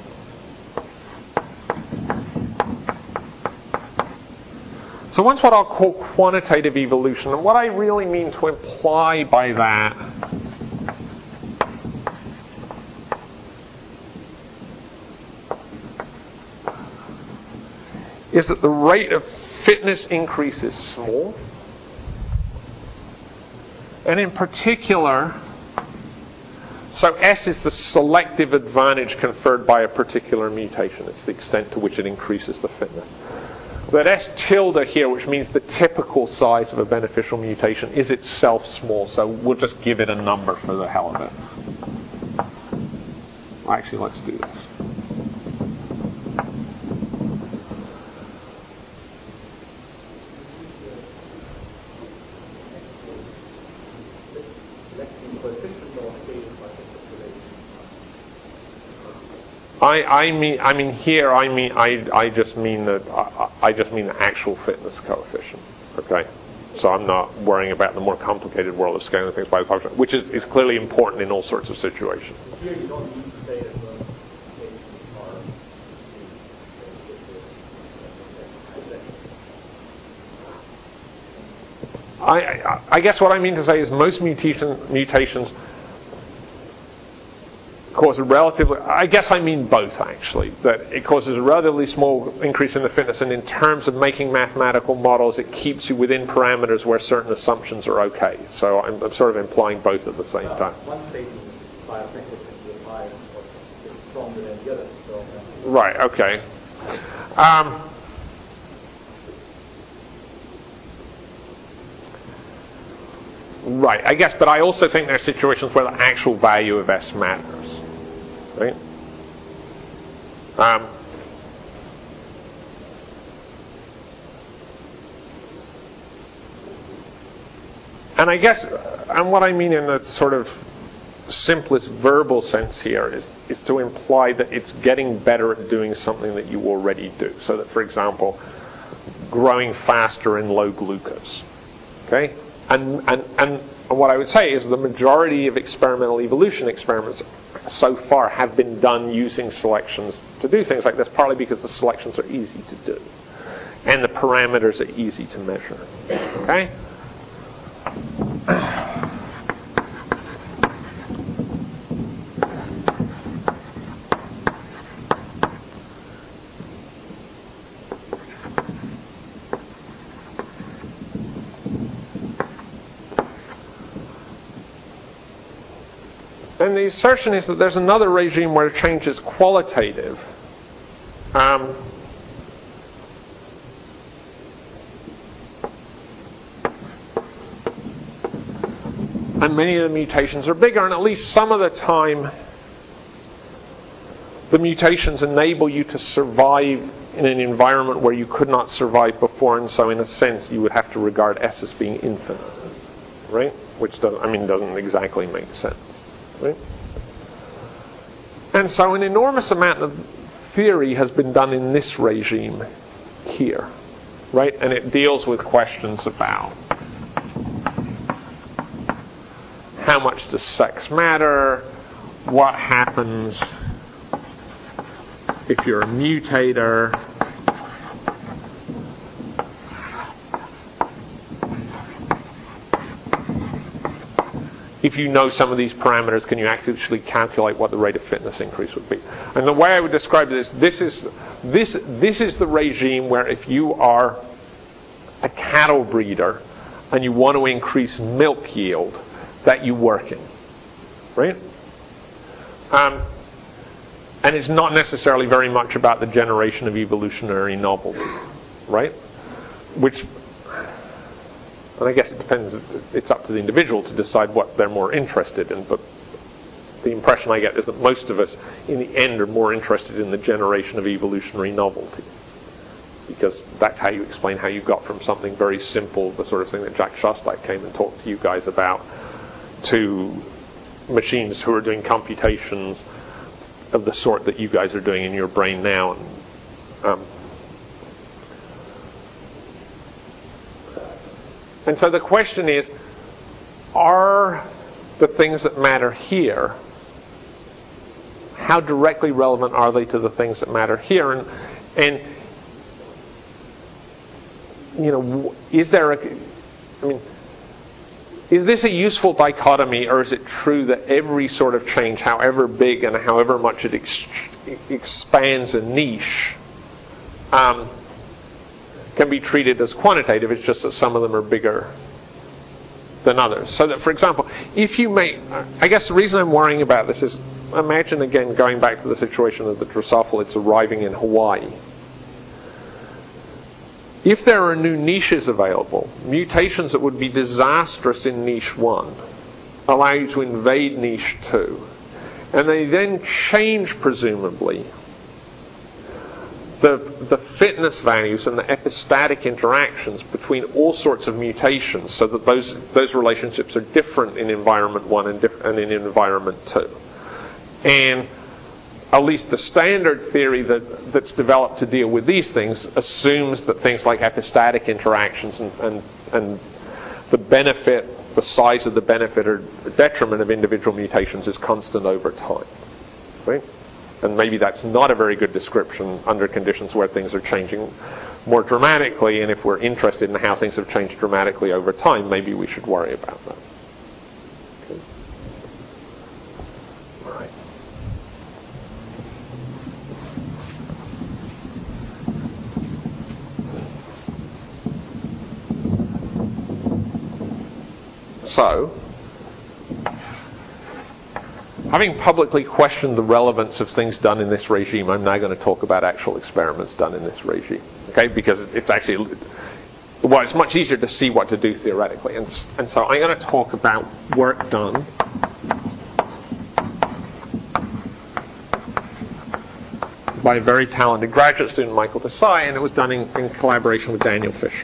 So one's what I'll call quantitative evolution, and what I really mean to imply by that is that the rate of fitness increase is small. And in particular, so S is the selective advantage conferred by a particular mutation. It's the extent to which it increases the fitness. But S tilde here, which means the typical size of a beneficial mutation, is itself small. So we'll just give it a number for the hell of it. Actually, let's do this. I, I mean, I mean here. I mean, I, I just mean the, I, I just mean the actual fitness coefficient. Okay, so I'm not worrying about the more complicated world of scaling things by the population, which is, is clearly important in all sorts of situations. Here you don't need to say that the mutations are. I, I, I guess what I mean to say is most mutation, mutations cause a relatively, I guess I mean both actually, that it causes a relatively small increase in the fitness, and in terms of making mathematical models, it keeps you within parameters where certain assumptions are okay. So I'm, I'm sort of implying both at the same Well, time. one statement biometrics is high or stronger than the other. So, uh, Right, okay. Um, right, I guess, but I also think there are situations where the actual value of S matters. Right? Um, and I guess, and what I mean in the sort of simplest verbal sense here is, is to imply that it's getting better at doing something that you already do. So that, for example, growing faster in low glucose. Okay? And, and, and what I would say is the majority of experimental evolution experiments so far have been done using selections to do things like this, partly because the selections are easy to do and the parameters are easy to measure. Okay? And the assertion is that there's another regime where change is qualitative. Um, and many of the mutations are bigger, and at least some of the time the mutations enable you to survive in an environment where you could not survive before, and so in a sense you would have to regard S as being infinite. Right? Which doesn't, I mean, doesn't exactly make sense. Right? And so an enormous amount of theory has been done in this regime here, right? And it deals with questions about how much does sex matter, what happens if you're a mutator, if you know some of these parameters, can you actually calculate what the rate of fitness increase would be? And the way I would describe it is this is this this is the regime where if you are a cattle breeder and you want to increase milk yield, that you work in, right? Um, and it's not necessarily very much about the generation of evolutionary novelty, right? Which, and I guess it depends, it's up to the individual to decide what they're more interested in, but the impression I get is that most of us, in the end, are more interested in the generation of evolutionary novelty. Because that's how you explain how you got from something very simple, the sort of thing that Jack Shostak came and talked to you guys about, to machines who are doing computations of the sort that you guys are doing in your brain now. And, um, And so the question is, are the things that matter here, how directly relevant are they to the things that matter here? And, and you know, is there a, I mean, is this a useful dichotomy, or is it true that every sort of change, however big and however much it ex- expands a niche, um, can be treated as quantitative. It's just that some of them are bigger than others. So that, for example, if you make, I guess the reason I'm worrying about this is, imagine again going back to the situation of the Drosophilids arriving in Hawaii. If there are new niches available, mutations that would be disastrous in niche one allow you to invade niche two, and they then change, presumably, the, the fitness values and the epistatic interactions between all sorts of mutations, so that those, those relationships are different in environment one and, diff- and in environment two. And at least the standard theory that, that's developed to deal with these things assumes that things like epistatic interactions and, and, and the benefit, the size of the benefit or detriment of individual mutations is constant over time. Right? And maybe that's not a very good description under conditions where things are changing more dramatically, and if we're interested in how things have changed dramatically over time, maybe we should worry about that. Okay. All right. So, having publicly questioned the relevance of things done in this regime, I'm now going to talk about actual experiments done in this regime. Okay, because it's actually, well, it's much easier to see what to do theoretically. And, and so I'm going to talk about work done by a very talented graduate student, Michael Desai, and it was done in, in collaboration with Daniel Fisher.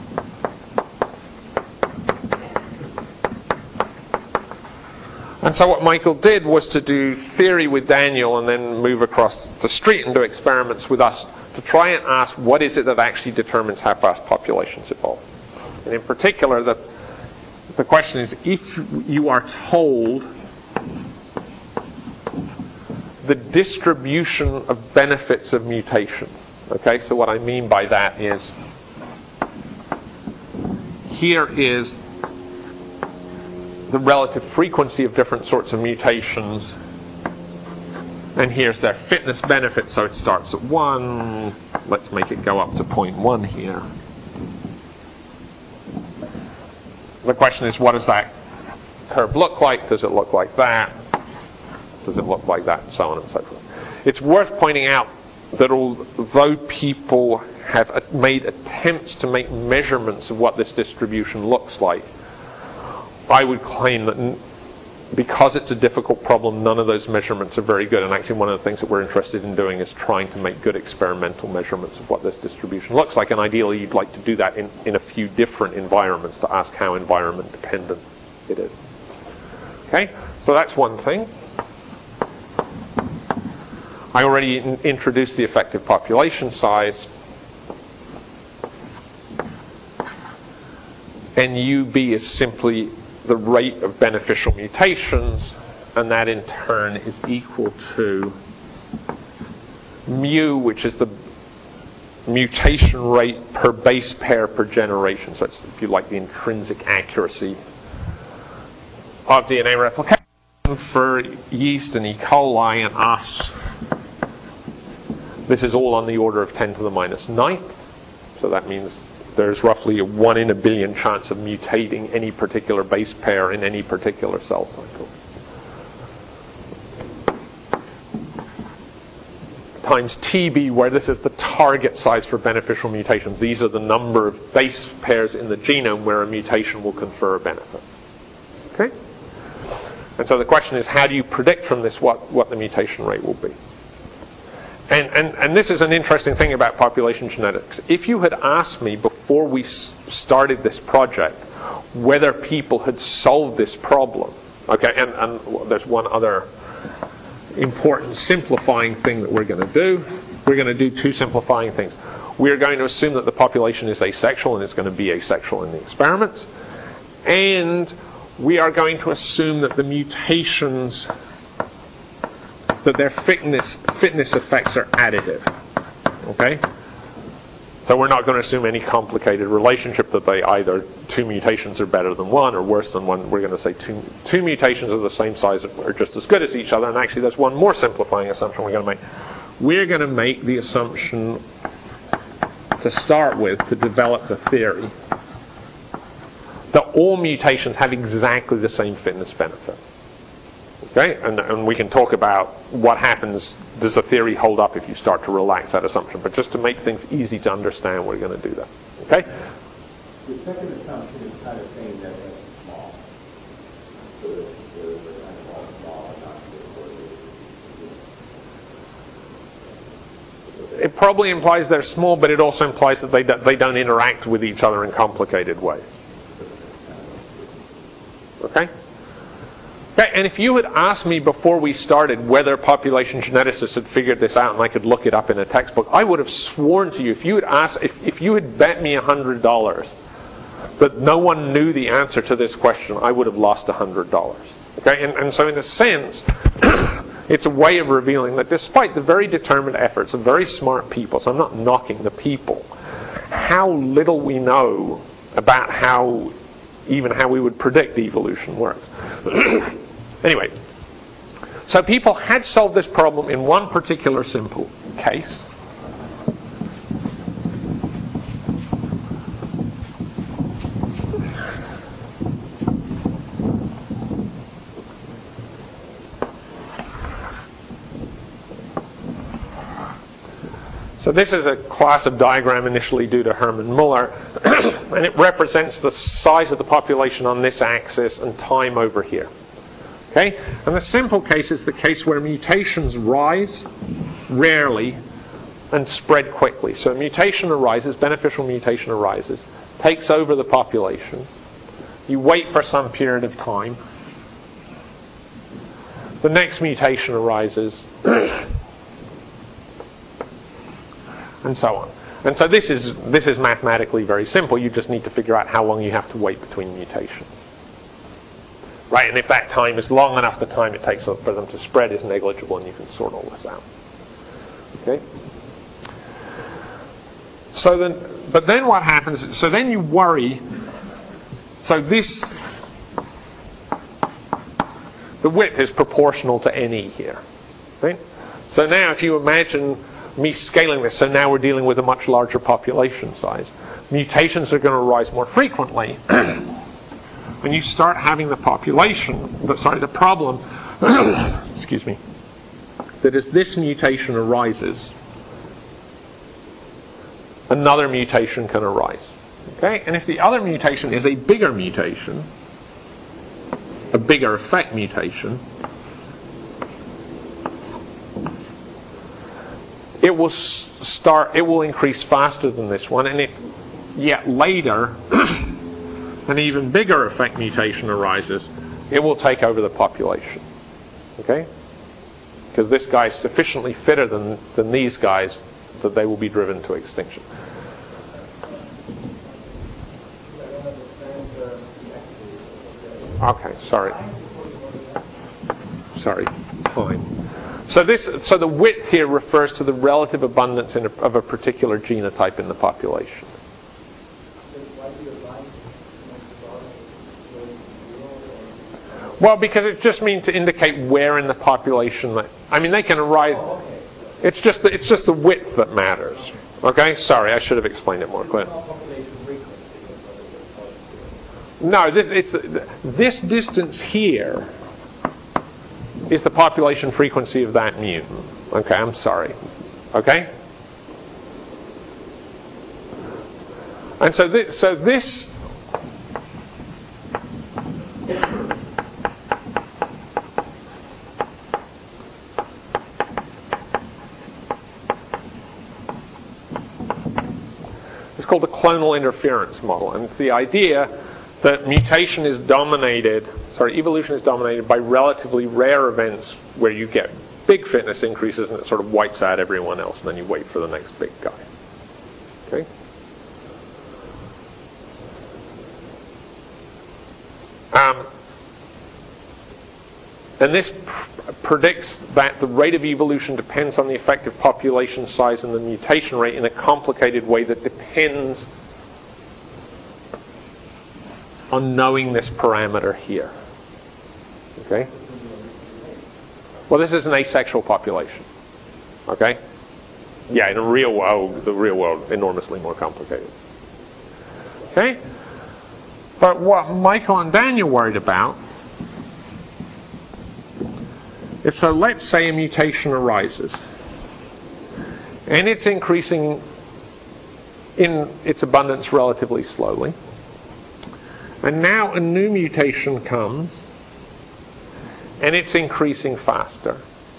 And so what Michael did was to do theory with Daniel and then move across the street and do experiments with us to try and ask what is it that actually determines how fast populations evolve. And in particular, the, the question is, if you are told the distribution of benefits of mutations. Okay, so what I mean by that is, here is the relative frequency of different sorts of mutations, and here's their fitness benefit, so it starts at one. Let's make it go up to zero point one here. The question is, what does that curve look like? Does it look like that? Does it look like that? And so on and so forth. It's worth pointing out that although people have made attempts to make measurements of what this distribution looks like, I would claim that because it's a difficult problem, none of those measurements are very good. And actually one of the things that we're interested in doing is trying to make good experimental measurements of what this distribution looks like. And ideally you'd like to do that in, in a few different environments to ask how environment dependent it is. Okay, so that's one thing. I already in- introduced the effective population size. And U B is simply the rate of beneficial mutations, and that in turn is equal to mu, which is the mutation rate per base pair per generation. So it's, if you like, the intrinsic accuracy of D N A replication for yeast and E. coli and us. This is all on the order of ten to the minus ninth. So that means there's roughly a one in a billion chance of mutating any particular base pair in any particular cell cycle. Times T B, where this is the target size for beneficial mutations. These are the number of base pairs in the genome where a mutation will confer a benefit. Okay? And so the question is, how do you predict from this what, what the mutation rate will be? And, and, and this is an interesting thing about population genetics. If you had asked me before we s- started this project whether people had solved this problem, okay, and, and there's one other important simplifying thing that we're going to do. We're going to do two simplifying things. We're going to assume that the population is asexual and it's going to be asexual in the experiments. And we are going to assume that the mutations, that their fitness fitness effects are additive. Okay? So we're not going to assume any complicated relationship that they either two mutations are better than one or worse than one. We're going to say two two mutations of the same size are just as good as each other. And actually there's one more simplifying assumption we're going to make. We're going to make the assumption to start with to develop the theory that all mutations have exactly the same fitness benefit. Okay, and, and we can talk about what happens, does the theory hold up if you start to relax that assumption, but just to make things easy to understand, we're going to do that. Okay? The second assumption is kind of saying that that's small. So the, the, the kind of all small and not the It probably implies they're small, but it also implies that they, do, they don't interact with each other in complicated ways. Okay? Okay, and if you had asked me before we started whether population geneticists had figured this out and I could look it up in a textbook, I would have sworn to you, if you had asked, if, if you had bet me one hundred dollars that no one knew the answer to this question, I would have lost one hundred dollars. Okay, and, and so in a sense, it's a way of revealing that despite the very determined efforts of very smart people, so I'm not knocking the people, how little we know about how, even how we would predict evolution works. Anyway, so people had solved this problem in one particular simple case. So this is a class of diagram initially due to Hermann Muller, and it represents the size of the population on this axis and time over here. Okay? And the simple case is the case where mutations rise rarely and spread quickly. So a mutation arises, beneficial mutation arises, takes over the population. You wait for some period of time. The next mutation arises, and so on. And so this is this is mathematically very simple. You just need to figure out how long you have to wait between mutations. Right? And if that time is long enough, the time it takes for them to spread is negligible, and you can sort all this out. Okay? So then, but then what happens, so then you worry, so this, the width is proportional to N E here. Right? So now if you imagine me scaling this, so now we're dealing with a much larger population size. Mutations are going to arise more frequently. When you start having the population, sorry, the problem, excuse me, that as this mutation arises, another mutation can arise. Okay? And if the other mutation is a bigger mutation, a bigger effect mutation, it will start, it will increase faster than this one, and if yet later an even bigger effect mutation arises, it will take over the population. Okay? Because this guy is sufficiently fitter than, than these guys that they will be driven to extinction. Okay, sorry. Sorry, fine. So this, so the width here refers to the relative abundance in a, of a particular genotype in the population. Well, because it just means to indicate where in the population that, I mean, they can arise. It's just the, it's just the width that matters. Okay, sorry, I should have explained it more clearly. No, this, it's, this distance here is the population frequency of that mutant. Okay, I'm sorry. Okay? And so this, so this it's called the clonal interference model, and it's the idea that mutation is dominated, sorry, evolution is dominated by relatively rare events where you get big fitness increases and it sort of wipes out everyone else, and then you wait for the next big guy. Okay? Um, and this pr- predicts that the rate of evolution depends on the effective population size and the mutation rate in a complicated way that depends on knowing this parameter here. Okay? Well, this is an asexual population. Okay? yeah, in the real world, the real world, enormously more complicated. Okay? But what Michael and Daniel worried about is, so let's say a mutation arises, and it's increasing in its abundance relatively slowly. And now a new mutation comes, and it's increasing faster.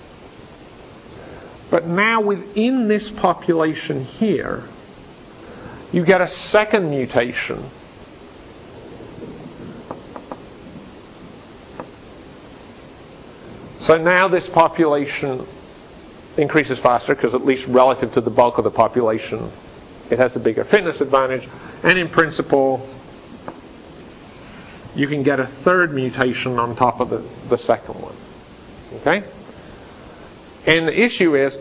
But now within this population here, you get a second mutation. So now this population increases faster because, at least relative to the bulk of the population, it has a bigger fitness advantage. And in principle, you can get a third mutation on top of the, the second one. Okay? And the issue is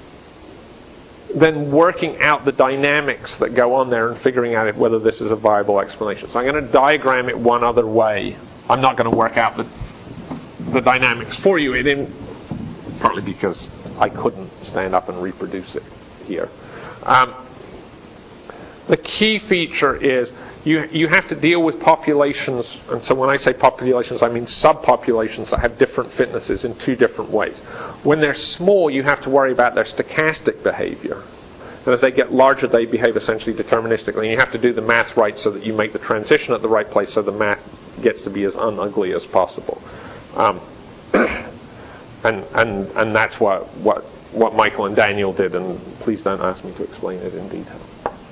then working out the dynamics that go on there and figuring out whether this is a viable explanation. So I'm going to diagram it one other way. I'm not going to work out the, the dynamics for you, in, partly because I couldn't stand up and reproduce it here. Um, the key feature is You, you have to deal with populations, and so when I say populations, I mean subpopulations that have different fitnesses in two different ways. When they're small, you have to worry about their stochastic behavior. And as they get larger, they behave essentially deterministically. And you have to do the math right so that you make the transition at the right place so the math gets to be as unugly as possible. Um, and, and, and that's what, what, what Michael and Daniel did, and please don't ask me to explain it in detail.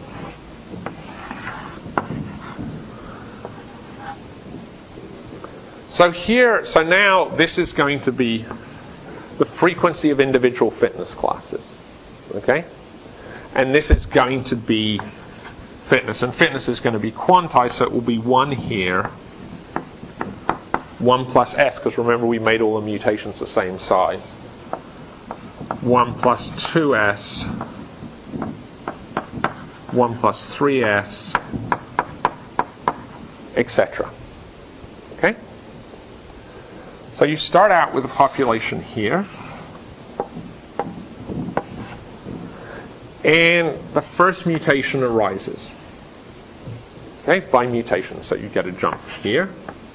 So here, so now this is going to be the frequency of individual fitness classes. Okay? And this is going to be fitness. And fitness is going to be quantized, so it will be one here, one plus S, because remember we made all the mutations the same size. one plus two S, one plus three S, et cetera. Okay? So you start out with a population here. And the first mutation arises. Okay, by mutation. So you get a jump here.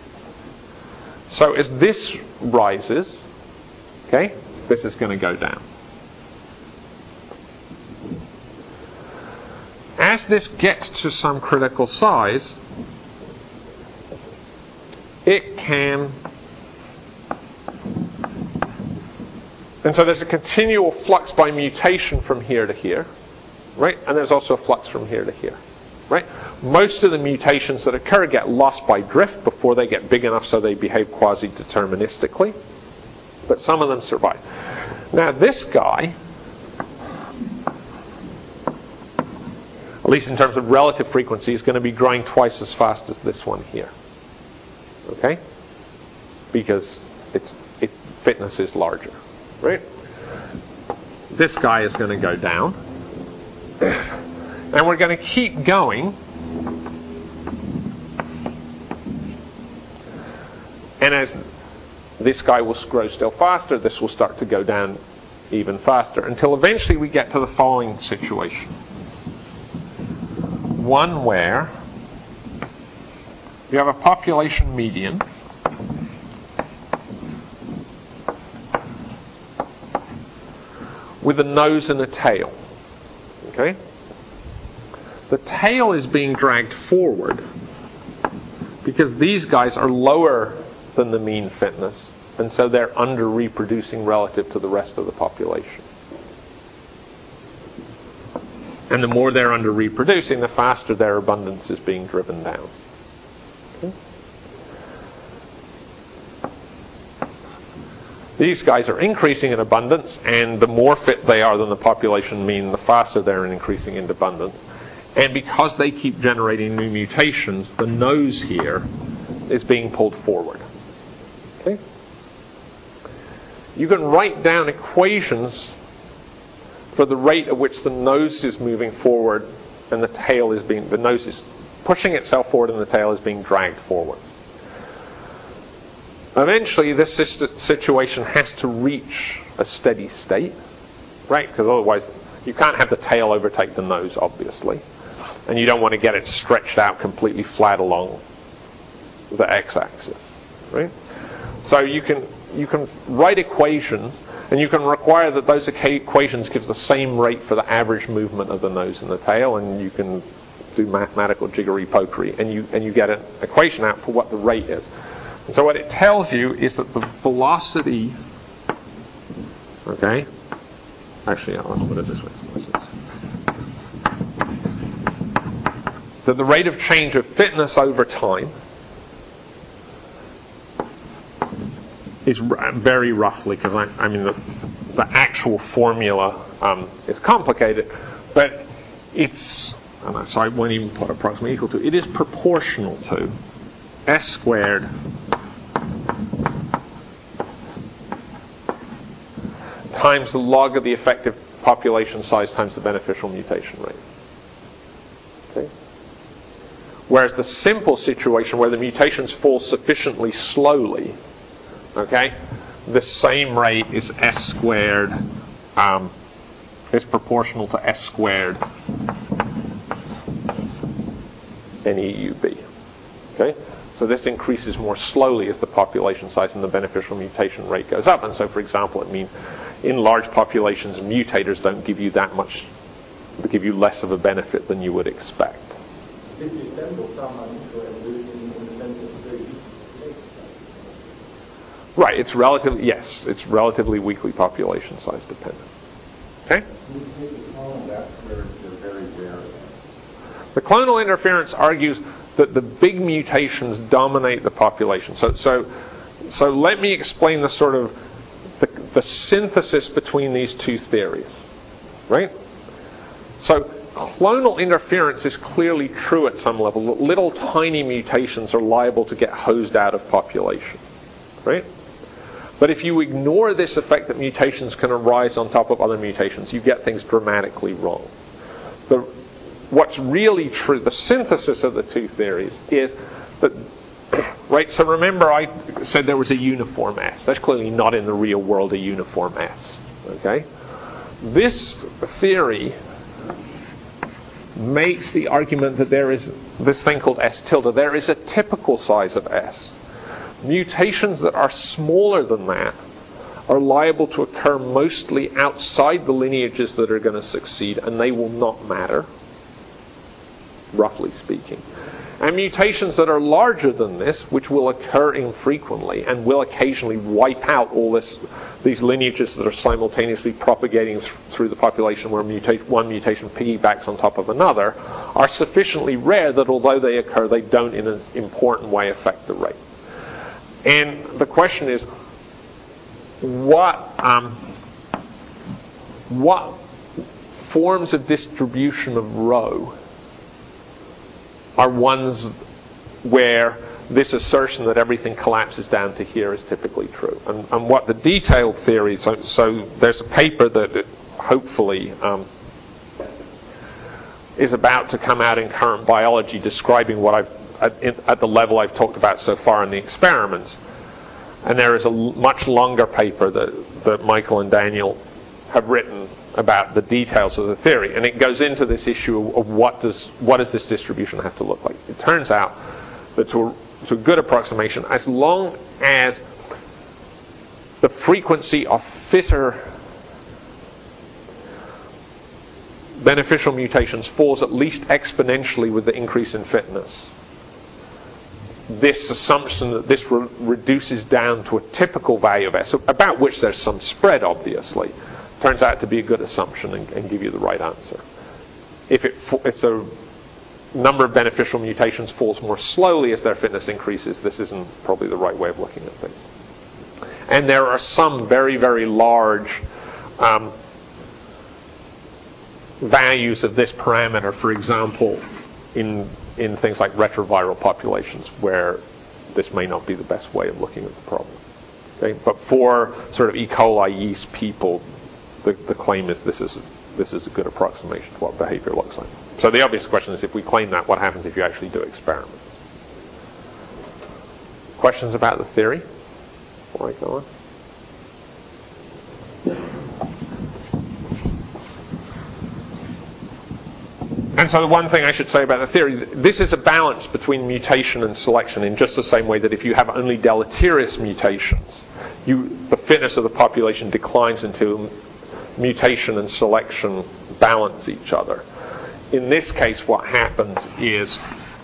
So as this rises, okay, this is going to go down. As this gets to some critical size, it can... And so there's a continual flux by mutation from here to here, right? And there's also a flux from here to here, right? Most of the mutations that occur get lost by drift before they get big enough so they behave quasi-deterministically, but some of them survive. Now this guy, at least in terms of relative frequency, is going to be growing twice as fast as this one here, okay? Because its, its fitness is larger. Right? This guy is going to go down. And we're going to keep going. And as this guy will grow still faster, this will start to go down even faster, until eventually we get to the following situation. One where you have a population median, with a nose and a tail. Okay? The tail is being dragged forward because these guys are lower than the mean fitness, and so they're under-reproducing relative to the rest of the population. And the more they're under-reproducing, the faster their abundance is being driven down. Okay? These guys are increasing in abundance, and the more fit they are than the population mean, the faster they're increasing in abundance. And because they keep generating new mutations, the nose here is being pulled forward. Okay? You can write down equations for the rate at which the nose is moving forward and the tail is being, the nose is pushing itself forward and the tail is being dragged forward. Eventually, this situation has to reach a steady state, right? Because otherwise, You can't have the tail overtake the nose, obviously. And you don't want to get it stretched out completely flat along the x-axis, right? So you can you can write equations, and you can require that those equations give the same rate for the average movement of the nose and the tail, and you can do mathematical jiggery-pokery, and you and you get an equation out for what the rate is. And so what it tells you is that the velocity, okay, actually, I'll put it this way. That the rate of change of fitness over time is r- very roughly, because I, I mean the, the actual formula um, is complicated, but it's, oh, so I won't even put approximately equal to, it is proportional to s squared times the log of the effective population size times the beneficial mutation rate. Okay? Whereas the simple situation where the mutations fall sufficiently slowly, okay, the same rate is s squared, um, is proportional to s squared N E U B. Okay? So this increases more slowly as the population size and the beneficial mutation rate goes up. And so, for example, it means in large populations, mutators don't give you that much, they give you less of a benefit than you would expect. This resembles someone into evolution in the sense of the Right, it's relatively, yes, it's relatively weakly population size dependent. Okay? The clonal interference argues that the big mutations dominate the population. So, so, so let me explain the sort of the, the synthesis between these two theories, right? So, clonal interference is clearly true at some level. Little tiny mutations are liable to get hosed out of population, right? But if you ignore this effect that mutations can arise on top of other mutations, you get things dramatically wrong. The, what's really true, the synthesis of the two theories is that, right, so remember I said there was a uniform S. That's clearly not in the real world a uniform S, okay? This theory makes the argument that there is this thing called S tilde. There is a typical size of S. Mutations that are smaller than that are liable to occur mostly outside the lineages that are going to succeed, and they will not matter, roughly speaking. And mutations that are larger than this, which will occur infrequently and will occasionally wipe out all this, these lineages that are simultaneously propagating th- through the population where muta- one mutation piggybacks on top of another, are sufficiently rare that although they occur, they don't in an important way affect the rate. And the question is, what um, what forms of distribution of rho are ones where this assertion that everything collapses down to here is typically true? And, and what the detailed theory, so, so there's a paper that it hopefully um, is about to come out in Current Biology describing what I've At, in, at the level I've talked about so far in the experiments. And there is a l- much longer paper that, that Michael and Daniel have written about the details of the theory. And it goes into this issue of, of what does what does this distribution have to look like. It turns out that to a, to a good approximation, as long as the frequency of fitter beneficial mutations falls at least exponentially with the increase in fitness, this assumption that this re- reduces down to a typical value of S, about which there's some spread, obviously, turns out to be a good assumption and, and give you the right answer. If it if the number of beneficial mutations falls more slowly as their fitness increases, this isn't probably the right way of looking at things. And there are some very, very large um, values of this parameter, for example, in in things like retroviral populations where this may not be the best way of looking at the problem. Okay? But for sort of E. coli yeast people, the, the claim is this is this is a good approximation to what behavior looks like. So the obvious question is, if we claim that, what happens if you actually do experiments? Questions about the theory before I go on? so the one thing I should say about the theory, this is a balance between mutation and selection in just the same way that if you have only deleterious mutations, you, the fitness of the population declines until mutation and selection balance each other. In this case, what happens is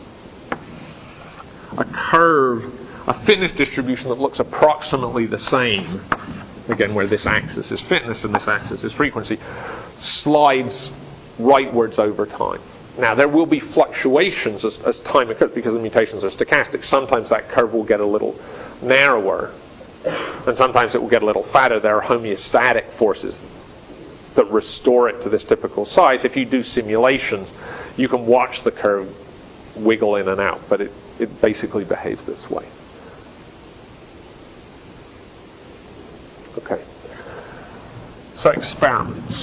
a curve, a fitness distribution that looks approximately the same, again where this axis is fitness and this axis is frequency, slides rightwards over time. Now there will be fluctuations as, as time occurs because the mutations are stochastic. Sometimes that curve will get a little narrower and sometimes it will get a little fatter. There are homeostatic forces that restore it to this typical size. If you do simulations, you can watch the curve wiggle in and out, but it, it basically behaves this way. Okay. So experiments.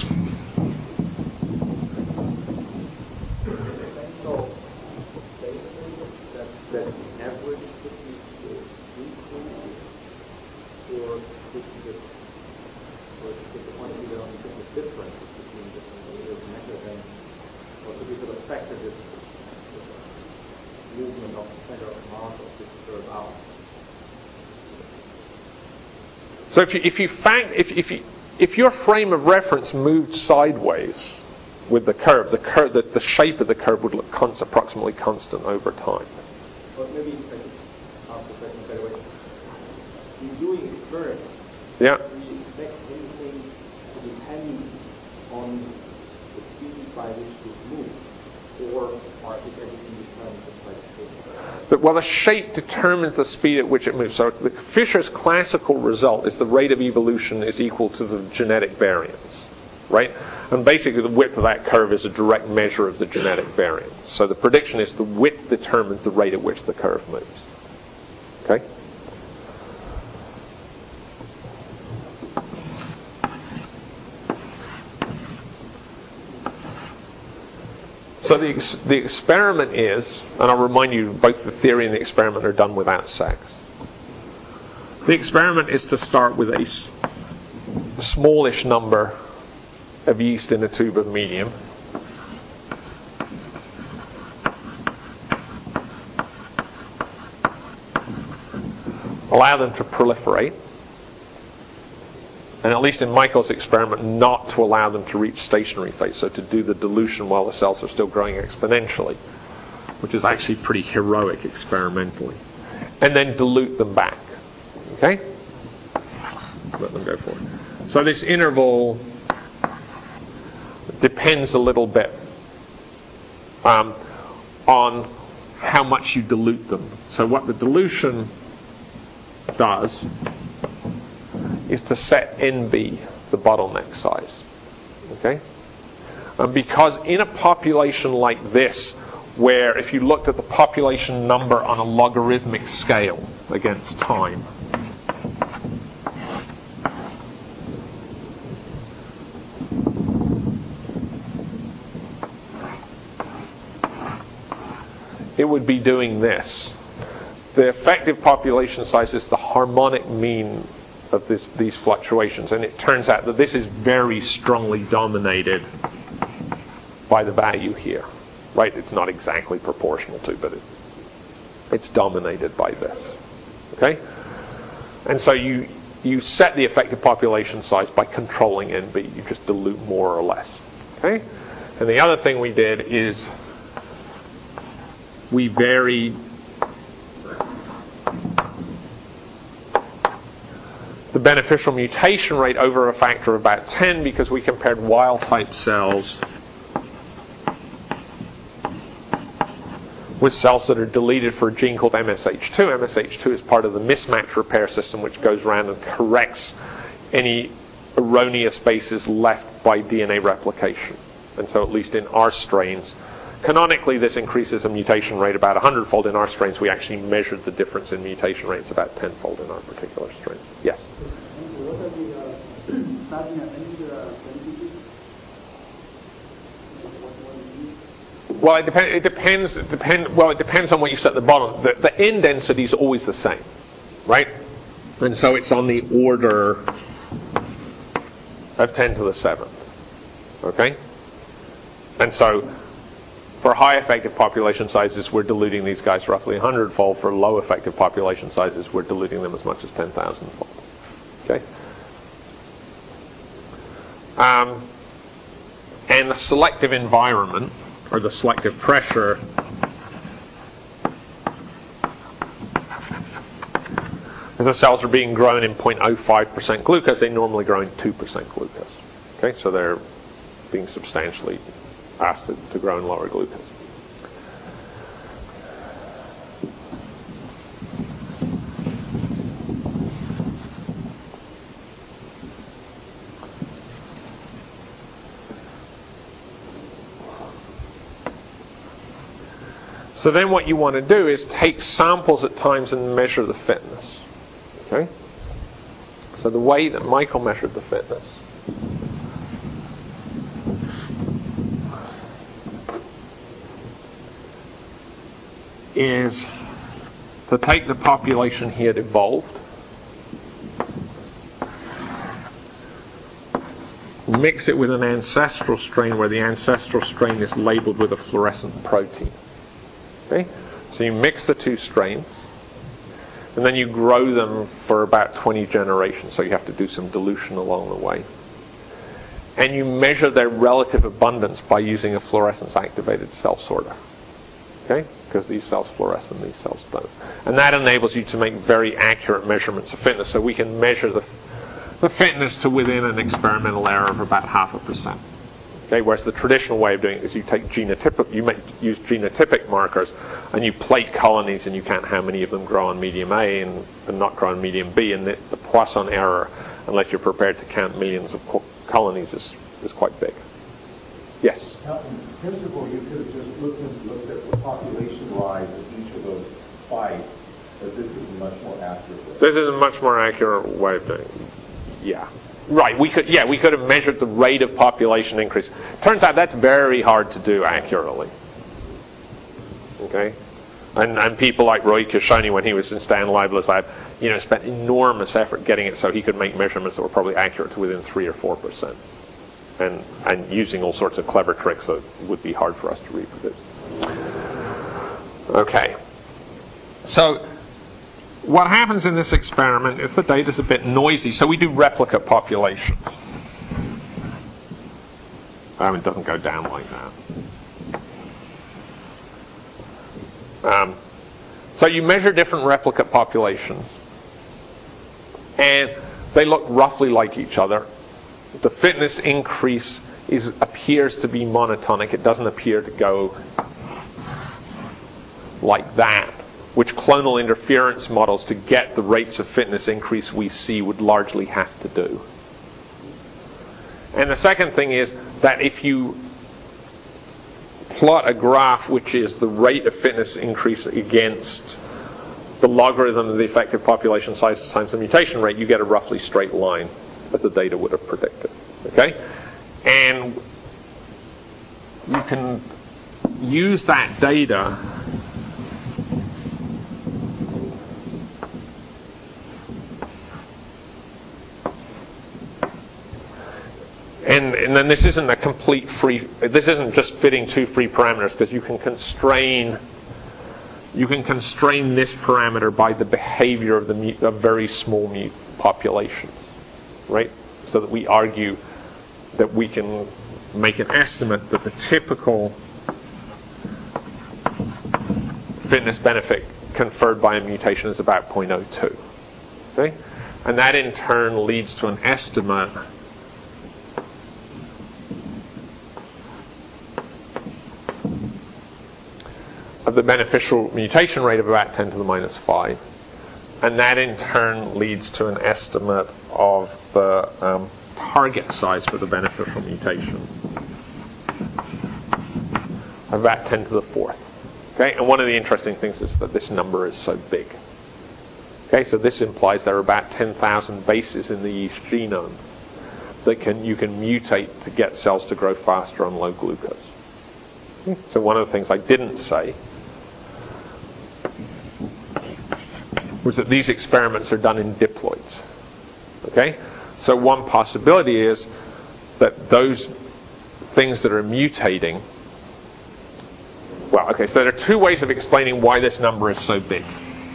So basically that, that average could be increased or could be the or could the quantity that only the difference between different layers mechanisms or could be sort of factor this movement of the center of mass of this curve out. So if you if you fact if if you if your frame of reference moved sideways with the curve, the curve the, the shape of the curve would look const, approximately constant over time. Or maybe I could ask the question better way. In doing experiments, Yeah. do we expect anything to depend on the speed by which this moves, or or is everything determined just by the shape? But, well, the shape determines the speed at which it moves. So the Fisher's classical result is the rate of evolution is equal to the genetic variance, right? And basically the width of that curve is a direct measure of the genetic variance. So the prediction is the width determines the rate at which the curve moves. Okay? So the, ex- the experiment is, and I'll remind you, both the theory and the experiment are done without sex. The experiment is to start with a s- smallish number of yeast in a tube of medium. Allow them to proliferate. And at least in Michael's experiment, not to allow them to reach stationary phase, so to do the dilution while the cells are still growing exponentially, which is actually pretty heroic experimentally. And then dilute them back. Okay? Let them go forward. So this interval depends a little bit um, on how much you dilute them. So what the dilution does is to set N B, the bottleneck size. Okay? And because in a population like this, where if you looked at the population number on a logarithmic scale against time, it would be doing this. The effective population size is the harmonic mean of this, these fluctuations, and it turns out that this is very strongly dominated by the value here, right? It's not exactly proportional to, but it, it's dominated by this, okay? And so you you set the effective population size by controlling N B. You just dilute more or less, okay? And the other thing we did is we varied the beneficial mutation rate over a factor of about ten because we compared wild-type cells with cells that are deleted for a gene called M S H two. M S H two is part of the mismatch repair system which goes around and corrects any erroneous bases left by D N A replication. And so at least in our strains, canonically this increases a mutation rate about one hundred-fold. In our strains, we actually measured the difference in mutation rates about ten-fold in our particular strain. Yes? What are the uh, starting and ending uh, densities? Well, it, depend, it depends. It depend, well, it depends on what you set at the bottom. The, the end density is always the same, right? And so it's on the order of ten to the seventh. Okay? And so For high effective population sizes, we're diluting these guys roughly one hundred fold. For low effective population sizes, we're diluting them as much as ten thousand fold. Okay? Um, and the selective environment, or the selective pressure, as the cells are being grown in zero point zero five percent glucose, they normally grow in two percent glucose. Okay, so they're being substantially asked to, to grow in lower glucose. So then what you want to do is take samples at times and measure the fitness. Okay? So the way that Michael measured the fitness is to take the population he had evolved, mix it with an ancestral strain where the ancestral strain is labeled with a fluorescent protein. Okay? So you mix the two strains, and then you grow them for about twenty generations, so you have to do some dilution along the way. And you measure their relative abundance by using a fluorescence-activated cell sorter. Okay? Because these cells fluoresce and these cells don't. And that enables you to make very accurate measurements of fitness, so we can measure the, the fitness to within an experimental error of about half a percent. Okay, whereas the traditional way of doing it is you take genotypic, you make, use genotypic markers, and you plate colonies, and you count how many of them grow on medium A and, and not grow on medium B, and the, the Poisson error, unless you're prepared to count millions of co- colonies, is, is quite big. Yes? Now, in principle, you could have just looked, and looked at the population rise of each of those spikes, but this is a much more accurate way. This is a much more accurate way of doing it. Yeah. Right, we could, yeah, we could have measured the rate of population increase. Turns out that's very hard to do accurately. Okay? And, and people like Roy Kishoni, when he was in Stan Leibler's lab, you know, spent enormous effort getting it so he could make measurements that were probably accurate to within three or four percent. And, and using all sorts of clever tricks that would be hard for us to reproduce. Okay. So, what happens in this experiment is the data's a bit noisy, so we do replicate populations. Um, it doesn't go down like that. Um, so you measure different replicate populations, and they look roughly like each other. The fitness increase is appears to be monotonic. It doesn't appear to go like that, which clonal interference models to get the rates of fitness increase we see would largely have to do. And the second thing is that if you plot a graph which is the rate of fitness increase against the logarithm of the effective population size times the mutation rate, you get a roughly straight line, as the data would have predicted. Okay? And you can use that data And, and then this isn't a complete free, this isn't just fitting two free parameters, because you can constrain, you can constrain this parameter by the behavior of the mu- of very small mu- population, right? So that we argue that we can make an estimate that the typical fitness benefit conferred by a mutation is about zero point zero two. Okay? And that in turn leads to an estimate of the beneficial mutation rate of about ten to the minus five. And that in turn leads to an estimate of the um, target size for the beneficial mutation of about ten to the fourth. Okay, and one of the interesting things is that this number is so big. Okay, so this implies there are about ten thousand bases in the yeast genome that can you can mutate to get cells to grow faster on low glucose. Okay? So one of the things I didn't say was that these experiments are done in diploids. Okay? So one possibility is that those things that are mutating well, okay, so there are two ways of explaining why this number is so big.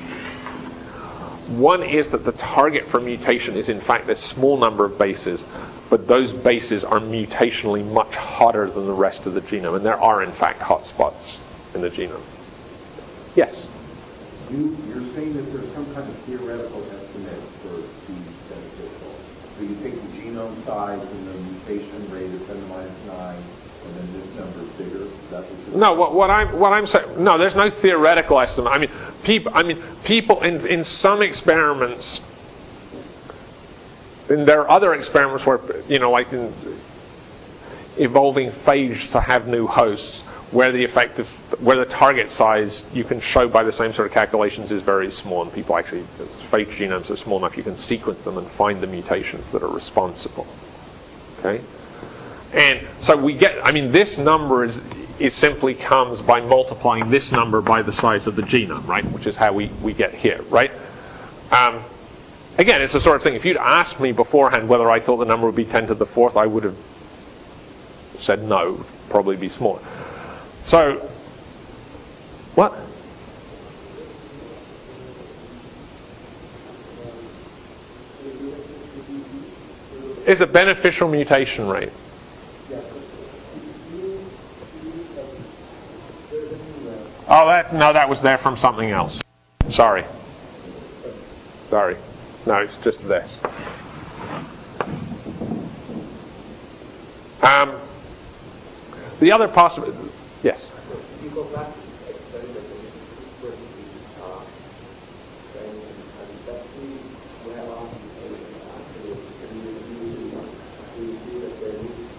One is that the target for mutation is in fact this small number of bases, but those bases are mutationally much hotter than the rest of the genome, and there are in fact hotspots in the genome. Yes? You, you're saying that there's some kind of theoretical estimate for these beneficial. So you take the genome size and the mutation rate is ten to the minus nine, and then this number is bigger? Is that what you're No, what, what I'm what I'm saying, no, there's no theoretical estimate. I mean, people. I mean, people in in some experiments. And there are other experiments where, you know, like in evolving phage to have new hosts, where the effective, where the target size you can show by the same sort of calculations is very small, and people actually, phage genomes are small enough you can sequence them and find the mutations that are responsible. Okay, and so we get. I mean, this number is it simply comes by multiplying this number by the size of the genome, right? Which is how we we get here, right? Um, Again, it's the sort of thing, if you'd asked me beforehand whether I thought the number would be ten to the fourth, I would have said no, it would probably be smaller. So, what? Is the beneficial mutation rate. Oh, that's, no, that was there from something else. Sorry. Sorry. No, it's just this. Um, the other possibility, yes. You go back to the experiment and you put the uh, and that's where are actually can you do you see that there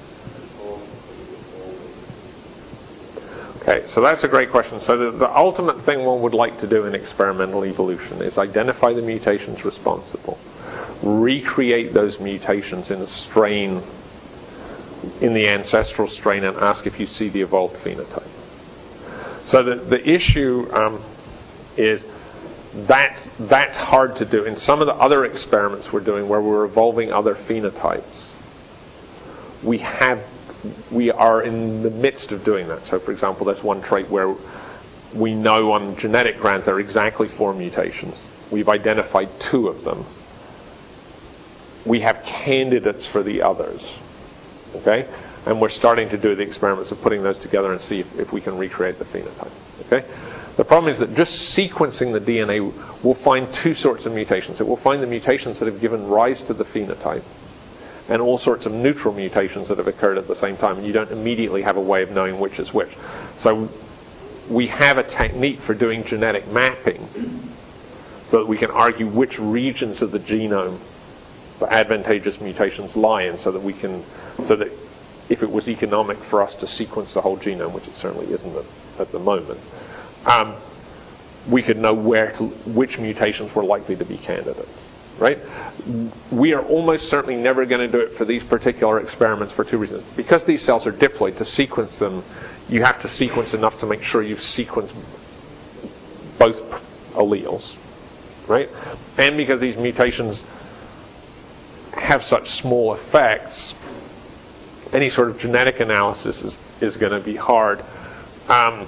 is Okay, so that's a great question. So the, the ultimate thing one would like to do in experimental evolution is identify the mutations responsible, recreate those mutations in a strain, in the ancestral strain, and ask if you see the evolved phenotype. So the, the issue um, is that's, that's hard to do. In some of the other experiments we're doing where we're evolving other phenotypes, we have we are in the midst of doing that. So, for example, there's one trait where we know on genetic grounds there are exactly four mutations. We've identified two of them. We have candidates for the others. Okay? And we're starting to do the experiments of putting those together and see if, if we can recreate the phenotype. Okay? The problem is that just sequencing the D N A, we'll find two sorts of mutations. It will find the mutations that have given rise to the phenotype, and all sorts of neutral mutations that have occurred at the same time, and you don't immediately have a way of knowing which is which. So we have a technique for doing genetic mapping so that we can argue which regions of the genome the advantageous mutations lie in, so that we can, so that if it was economic for us to sequence the whole genome, which it certainly isn't at, at the moment, um, we could know where to, which mutations were likely to be candidates. Right? We are almost certainly never going to do it for these particular experiments for two reasons. Because these cells are diploid, to sequence them, you have to sequence enough to make sure you've sequenced both alleles. Right? And because these mutations have such small effects, any sort of genetic analysis is, is going to be hard. Um,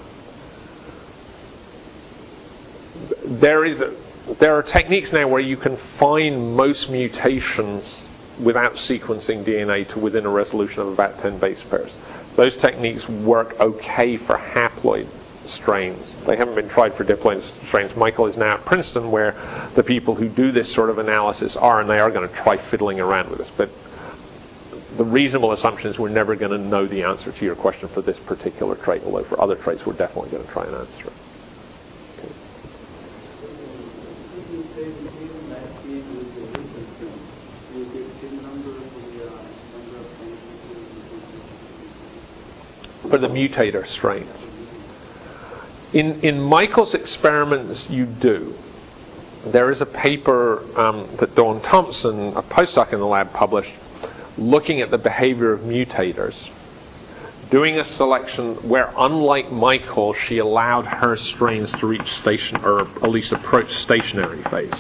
there is a There are techniques now where you can find most mutations without sequencing D N A to within a resolution of about ten base pairs. Those techniques work okay for haploid strains. They haven't been tried for diploid strains. Michael is now at Princeton, where the people who do this sort of analysis are, and they are going to try fiddling around with this. But the reasonable assumption is we're never going to know the answer to your question for this particular trait, although for other traits we're definitely going to try and answer it. For the mutator strains. In, in Michael's experiments, you do. There is a paper um, that Dawn Thompson, a postdoc in the lab, published looking at the behavior of mutators, doing a selection where, unlike Michael, she allowed her strains to reach station, or at least approach stationary phase.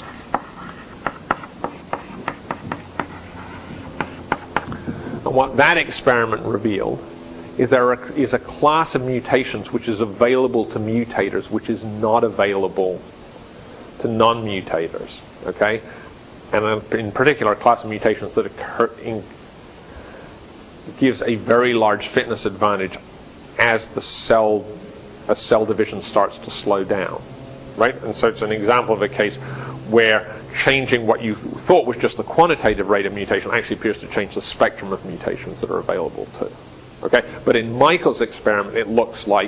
And what that experiment revealed is there a, is a class of mutations which is available to mutators, which is not available to non-mutators, okay? And in particular, a class of mutations that occur in, gives a very large fitness advantage as the cell, as cell division starts to slow down, right? And so it's an example of a case where changing what you thought was just the quantitative rate of mutation actually appears to change the spectrum of mutations that are available too. Okay, but in Michael's experiment, it looks like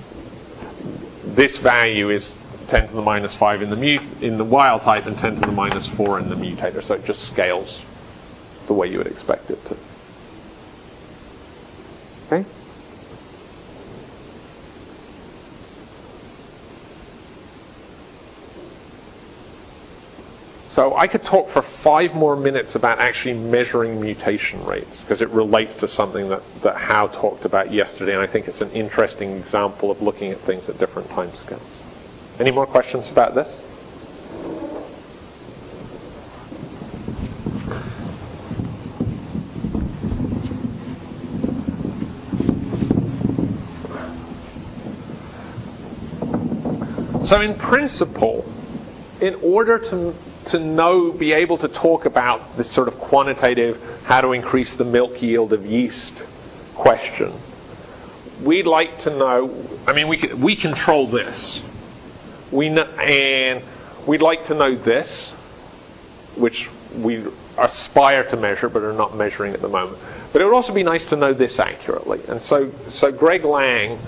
this value is ten to the minus five in the mut in the wild type and ten to the minus four in the mutator. So it just scales the way you would expect it to. Okay. So I could talk for five more minutes about actually measuring mutation rates, because it relates to something that, that Hao talked about yesterday, and I think it's an interesting example of looking at things at different time scales. Any more questions about this? So in principle, in order to to know, be able to talk about this sort of quantitative, how to increase the milk yield of yeast question, we'd like to know, I mean, we can, we control this. We know, and we'd like to know this, which we aspire to measure but are not measuring at the moment. But it would also be nice to know this accurately. And so, so Greg Lang,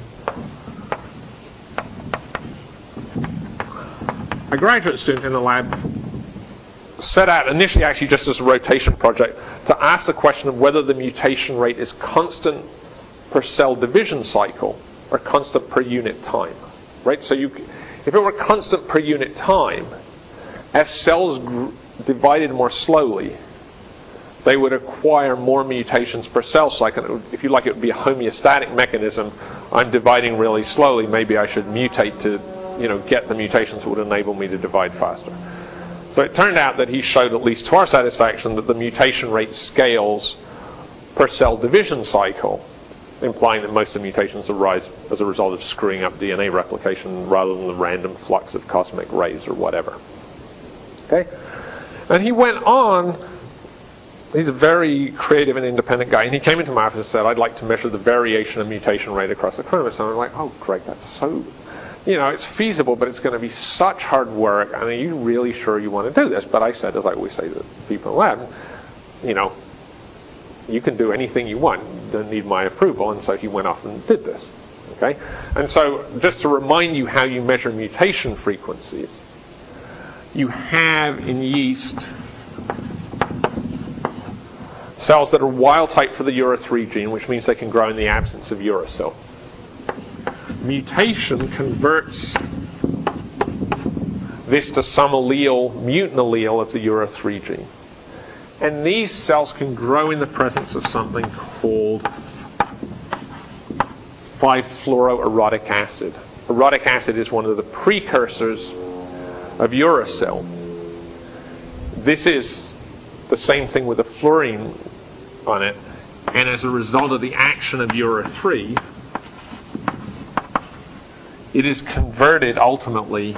a graduate student in the lab, set out initially actually just as a rotation project to ask the question of whether the mutation rate is constant per cell division cycle or constant per unit time. Right? So you, if it were constant per unit time, as cells gr- divided more slowly, they would acquire more mutations per cell cycle. If you like, it would be a homeostatic mechanism. I'm dividing really slowly. Maybe I should mutate to, you know, get the mutations that would enable me to divide faster. So it turned out that he showed, at least to our satisfaction, that the mutation rate scales per cell division cycle, implying that most of the mutations arise as a result of screwing up D N A replication rather than the random flux of cosmic rays or whatever. Okay? And he went on, he's a very creative and independent guy, and he came into my office and said, I'd like to measure the variation of mutation rate across the chromosome. I'm like, oh, Greg, that's so... You know, it's feasible, but it's going to be such hard work. I mean, are you really sure you want to do this? But I said, as I always say to people in the lab, you know, you can do anything you want. You don't need my approval. And so he went off and did this. Okay? And so just to remind you how you measure mutation frequencies, you have in yeast cells that are wild type for the U R A three gene, which means they can grow in the absence of uracil. Mutation converts this to some allele, mutant allele of the U R A three gene. And these cells can grow in the presence of something called five fluoroerotic acid. Erotic acid is one of the precursors of uracil. This is the same thing with a fluorine on it, and as a result of the action of U R A three, it is converted ultimately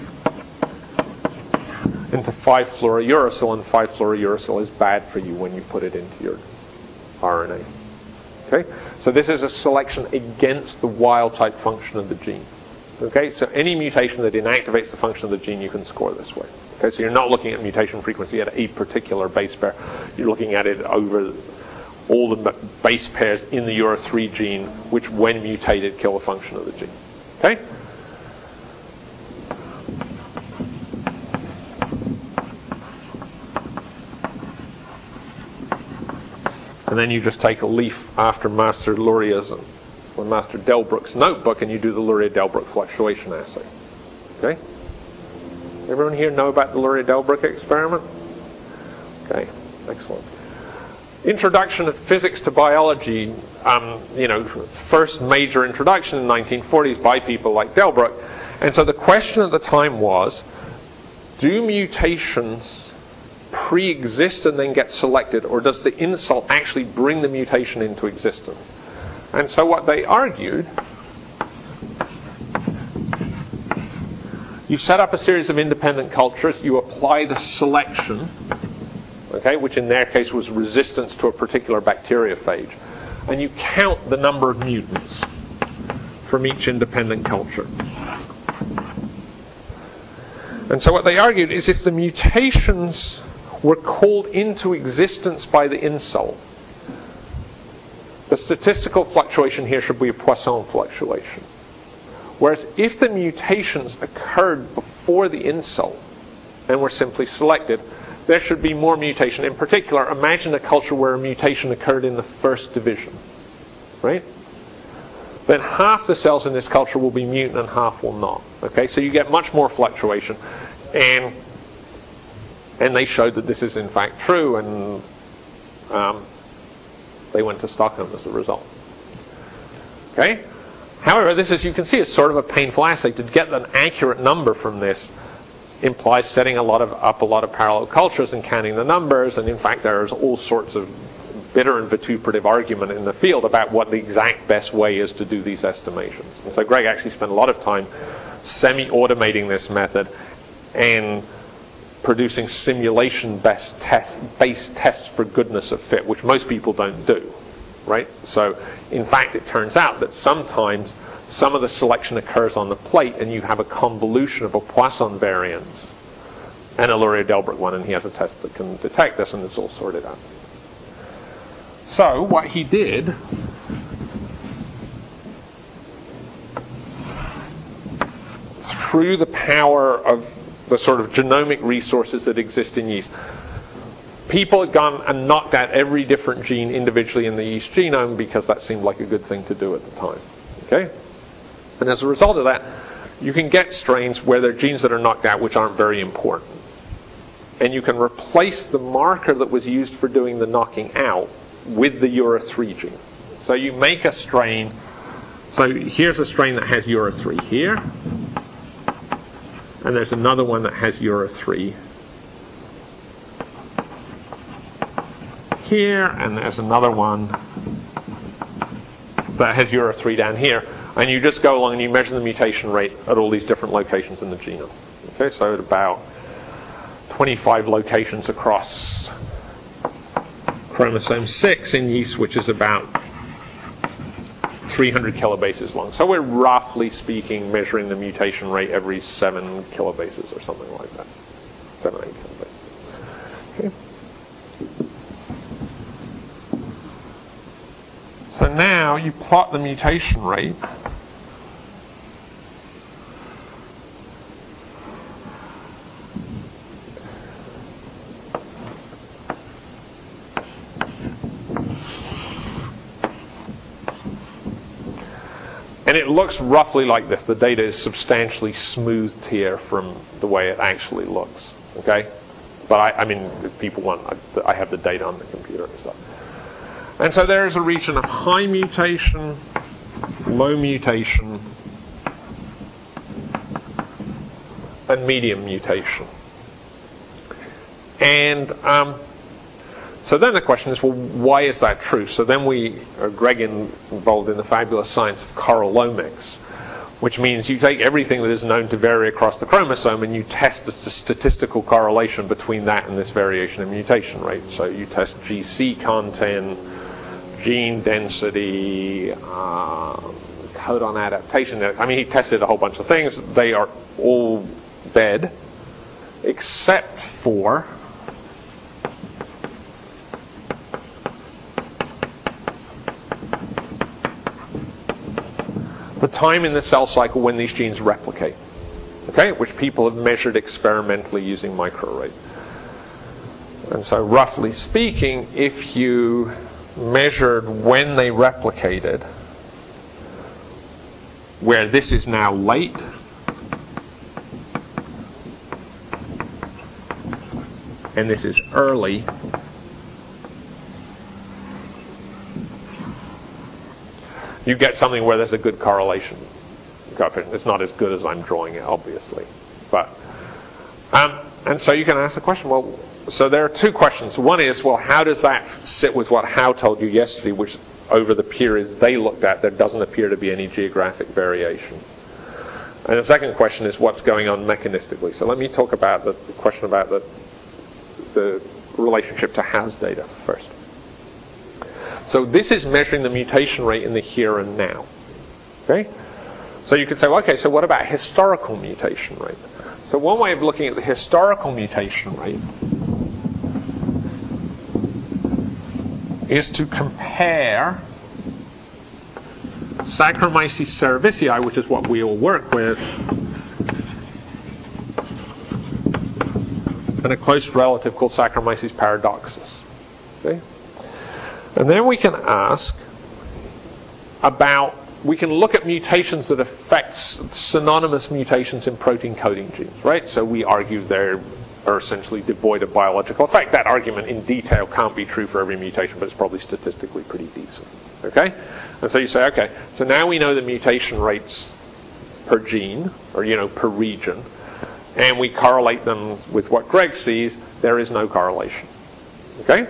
into five fluorouracil, and five fluorouracil is bad for you when you put it into your R N A. Okay? So this is a selection against the wild type function of the gene. Okay? So any mutation that inactivates the function of the gene, you can score this way. Okay? So you're not looking at mutation frequency at a particular base pair. You're looking at it over all the base pairs in the U R A three gene, which when mutated kill the function of the gene. Okay? And then you just take a leaf after Master Luria's or Master Delbruck's notebook and you do the Luria-Delbruck fluctuation assay. Okay? Everyone here know about the Luria-Delbruck experiment? Okay, excellent. Introduction of physics to biology, um, you know, first major introduction in the nineteen forties by people like Delbruck. And so the question at the time was, do mutations pre-exist and then get selected, or does the insult actually bring the mutation into existence? And so what they argued, you set up a series of independent cultures, you apply the selection, okay, which in their case was resistance to a particular bacteriophage, and you count the number of mutants from each independent culture. And so what they argued is if the mutations were called into existence by the insult, the statistical fluctuation here should be a Poisson fluctuation. Whereas if the mutations occurred before the insult and were simply selected, there should be more mutation. In particular, imagine a culture where a mutation occurred in the first division, right? Then half the cells in this culture will be mutant and half will not. Okay, so you get much more fluctuation, and and they showed that this is in fact true, and um, they went to Stockholm as a result. Okay. However, this, as you can see, is sort of a painful assay. To get an accurate number from this implies setting a lot of up a lot of parallel cultures and counting the numbers, and in fact there's all sorts of bitter and vituperative argument in the field about what the exact best way is to do these estimations. And so Greg actually spent a lot of time semi-automating this method and producing simulation-based test, based tests for goodness of fit, which most people don't do, right? So in fact it turns out that sometimes some of the selection occurs on the plate and you have a convolution of a Poisson variance and a Luria-Delbruck one, and he has a test that can detect this, and it's all sorted out. So what he did through the power of the sort of genomic resources that exist in yeast, people had gone and knocked out every different gene individually in the yeast genome because that seemed like a good thing to do at the time. Okay? And as a result of that, you can get strains where there are genes that are knocked out which aren't very important. And you can replace the marker that was used for doing the knocking out with the U R A three gene. So you make a strain. So here's a strain that has U R A three here. And there's another one that has U R A three here. And there's another one that has U R A three down here. And you just go along and you measure the mutation rate at all these different locations in the genome. Okay, so at about twenty-five locations across chromosome six in yeast, which is about three hundred kilobases long. So we're roughly speaking measuring the mutation rate every seven kilobases or something like that. Seven, eight kilobases. Okay. So now you plot the mutation rate. And it looks roughly like this. The data is substantially smoothed here from the way it actually looks. Okay? But I, I mean, if people want, I, I have the data on the computer and stuff. And so there is a region of high mutation, low mutation, and medium mutation. And um, so then the question is, well, why is that true? So then we, uh, Greg involved in the fabulous science of coralomics, which means you take everything that is known to vary across the chromosome and you test the statistical correlation between that and this variation in mutation rate. So you test G C content, gene density, um, codon adaptation. I mean, he tested a whole bunch of things. They are all dead, except for the time in the cell cycle when these genes replicate, okay, which people have measured experimentally using microarrays. And so roughly speaking, if you measured when they replicated, where this is now late, and this is early, you get something where there's a good correlation. It's not as good as I'm drawing it, obviously. But um, and so you can ask the question, well, so there are two questions. One is, well, how does that sit with what Hao told you yesterday, which over the periods they looked at, there doesn't appear to be any geographic variation. And the second question is what's going on mechanistically. So let me talk about the, the question about the, the relationship to House data first. So this is measuring the mutation rate in the here and now. Okay? So you could say, well, okay, so what about historical mutation rate? So one way of looking at the historical mutation rate is to compare Saccharomyces cerevisiae, which is what we all work with, and a close relative called Saccharomyces paradoxus. Okay? And then we can ask about, we can look at mutations that affect synonymous mutations in protein coding genes, right? So we argue they are essentially devoid of biological effect. That argument in detail can't be true for every mutation, but it's probably statistically pretty decent. Okay? And so you say, okay, so now we know the mutation rates per gene, or, you know, per region, and we correlate them with what Greg sees. There is no correlation. Okay?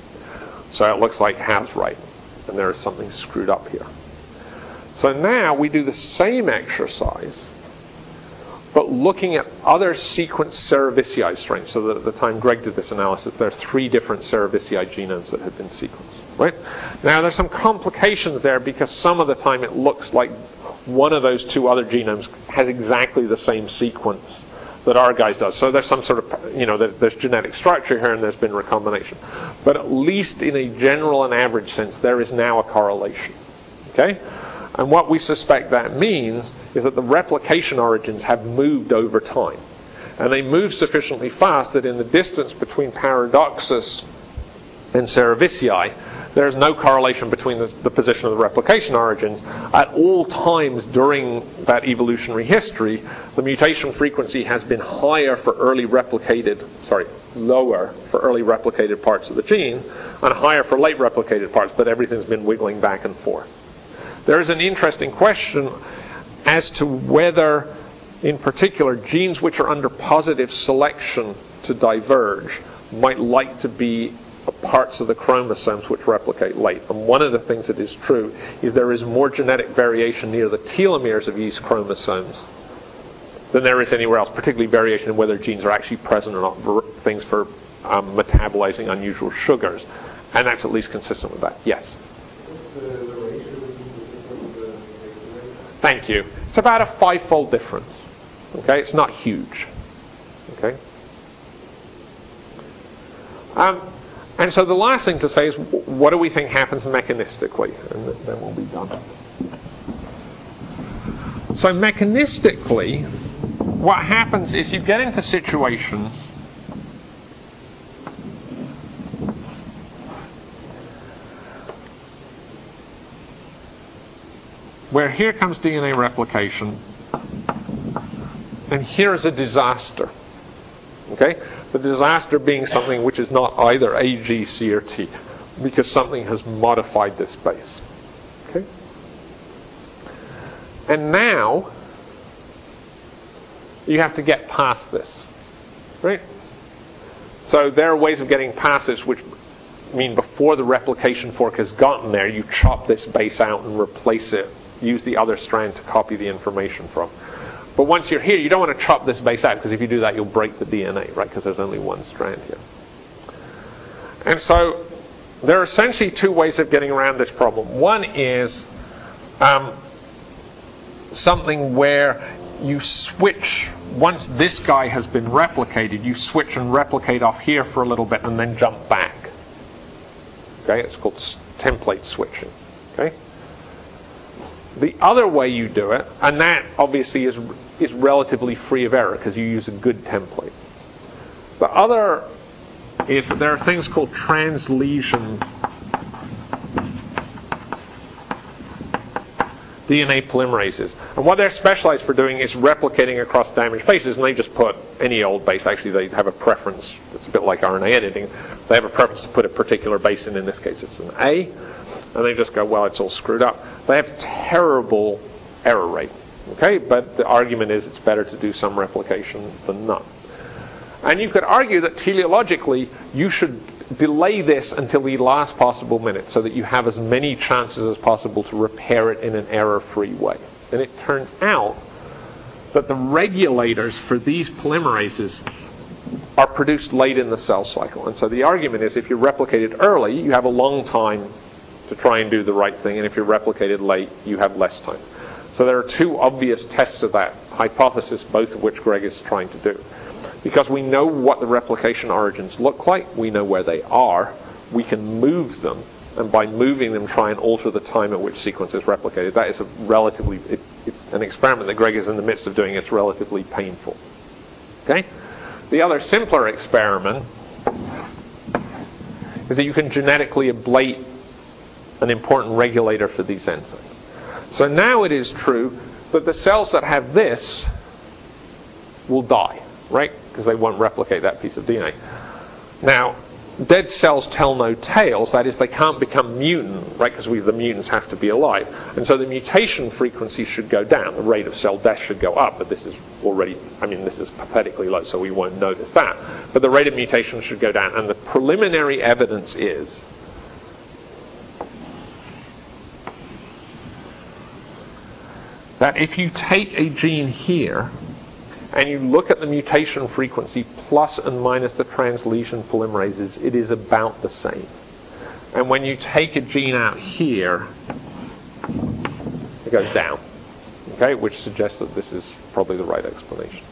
So it looks like Howe's right, and there is something screwed up here. So now we do the same exercise, but looking at other sequenced cerevisiae strains. So that at the time Greg did this analysis, there are three different cerevisiae genomes that had been sequenced. Right? Now there's some complications there because some of the time it looks like one of those two other genomes has exactly the same sequence that our guys does. So there's some sort of, you know, there's, there's genetic structure here and there's been recombination. But at least in a general and average sense, there is now a correlation. Okay? And what we suspect that means is that the replication origins have moved over time. And they move sufficiently fast that in the distance between Paradoxus and Cerevisiae, there's no correlation between the, the position of the replication origins. At all times during that evolutionary history, the mutation frequency has been higher for early replicated, sorry, lower for early replicated parts of the gene, and higher for late replicated parts, but everything's been wiggling back and forth. There is an interesting question as to whether, in particular, genes which are under positive selection to diverge might like to be parts of the chromosomes which replicate late. And one of the things that is true is there is more genetic variation near the telomeres of yeast chromosomes than there is anywhere else, particularly variation in whether genes are actually present or not, things for um, metabolizing unusual sugars. And that's at least consistent with that. Yes? The, the ratio between the Thank you. It's about a five-fold difference. Okay? It's not huge. Okay? Um, and so the last thing to say is, what do we think happens mechanistically? And then we'll be done. So mechanistically, what happens is you get into situations where here comes D N A replication, and here's a disaster. Okay? The disaster being something which is not either A, G, C, or T, because something has modified this base. Okay? And now, you have to get past this. Right? So there are ways of getting past this which mean before the replication fork has gotten there, you chop this base out and replace it. Use the other strand to copy the information from. But once you're here, you don't want to chop this base out, because if you do that, you'll break the D N A, right? Because there's only one strand here. And so there are essentially two ways of getting around this problem. One is um, something where you switch, once this guy has been replicated, you switch and replicate off here for a little bit and then jump back. Okay? It's called template switching. Okay? The other way you do it, and that obviously is is relatively free of error because you use a good template. The other is that there are things called translesion D N A polymerases. And what they're specialized for doing is replicating across damaged bases, and they just put any old base. Actually, they have a preference. It's a bit like R N A editing. They have a preference to put a particular base in. In this case, it's an A. And they just go, well, it's all screwed up. They have terrible error rate. Okay? But the argument is it's better to do some replication than none. And you could argue that teleologically, you should delay this until the last possible minute so that you have as many chances as possible to repair it in an error-free way. And it turns out that the regulators for these polymerases are produced late in the cell cycle. And so the argument is if you replicate it early, you have a long time to try and do the right thing, and if you replicate it late, you have less time. So there are two obvious tests of that hypothesis, both of which Greg is trying to do. Because we know what the replication origins look like, we know where they are, we can move them, and by moving them try and alter the time at which sequence is replicated. That is a relatively, it, it's an experiment that Greg is in the midst of doing. It's relatively painful. Okay? The other simpler experiment is that you can genetically ablate an important regulator for these enzymes. So now it is true that the cells that have this will die, right? Because they won't replicate that piece of D N A. Now, dead cells tell no tales. That is, they can't become mutant, right? Because we, the mutants have to be alive. And so the mutation frequency should go down. The rate of cell death should go up, but this is already, I mean, this is pathetically low, so we won't notice that. But the rate of mutation should go down. And the preliminary evidence is that if you take a gene here and you look at the mutation frequency plus and minus the translesion polymerases, it is about the same. And when you take a gene out here, it goes down, okay, which suggests that this is probably the right explanation.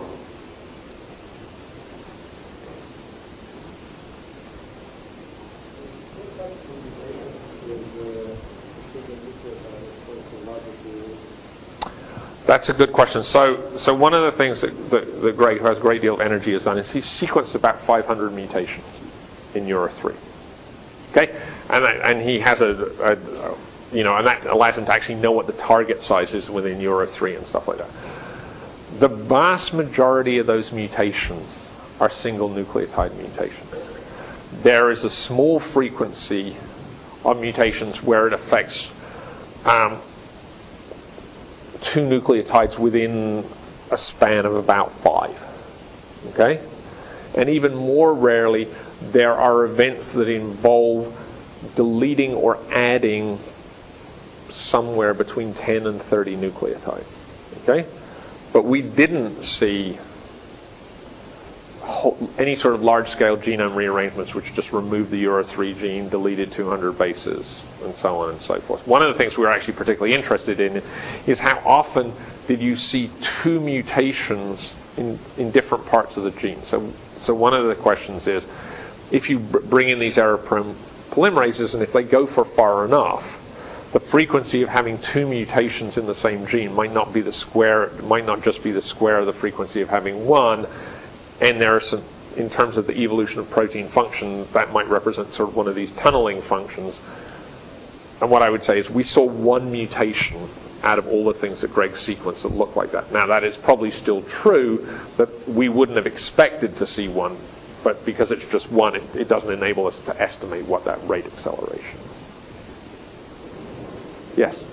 That's a good question. So, so one of the things that, that, that Greg, who has a great deal of energy, has done is he's sequenced about five hundred mutations in Euro three. Okay, and and he has a, a, you know, and that allows him to actually know what the target size is within Euro three and stuff like that. The vast majority of those mutations are single nucleotide mutations. There is a small frequency of mutations where it affects Um, two nucleotides within a span of about five. Okay? And even more rarely, there are events that involve deleting or adding somewhere between ten and thirty nucleotides. Okay? But we didn't see any sort of large-scale genome rearrangements which just removed the Euro three gene, deleted two hundred bases, and so on and so forth. One of the things we were actually particularly interested in is how often did you see two mutations in, in different parts of the gene. So, so one of the questions is, if you b- bring in these error-prone polymerases, and if they go for far enough, the frequency of having two mutations in the same gene might not be the square, might not just be the square of the frequency of having one. And there are some, in terms of the evolution of protein function, that might represent sort of one of these tunneling functions. And what I would say is we saw one mutation out of all the things that Greg sequenced that looked like that. Now, that is probably still true, that we wouldn't have expected to see one, but because it's just one, it, it doesn't enable us to estimate what that rate acceleration is. Yes?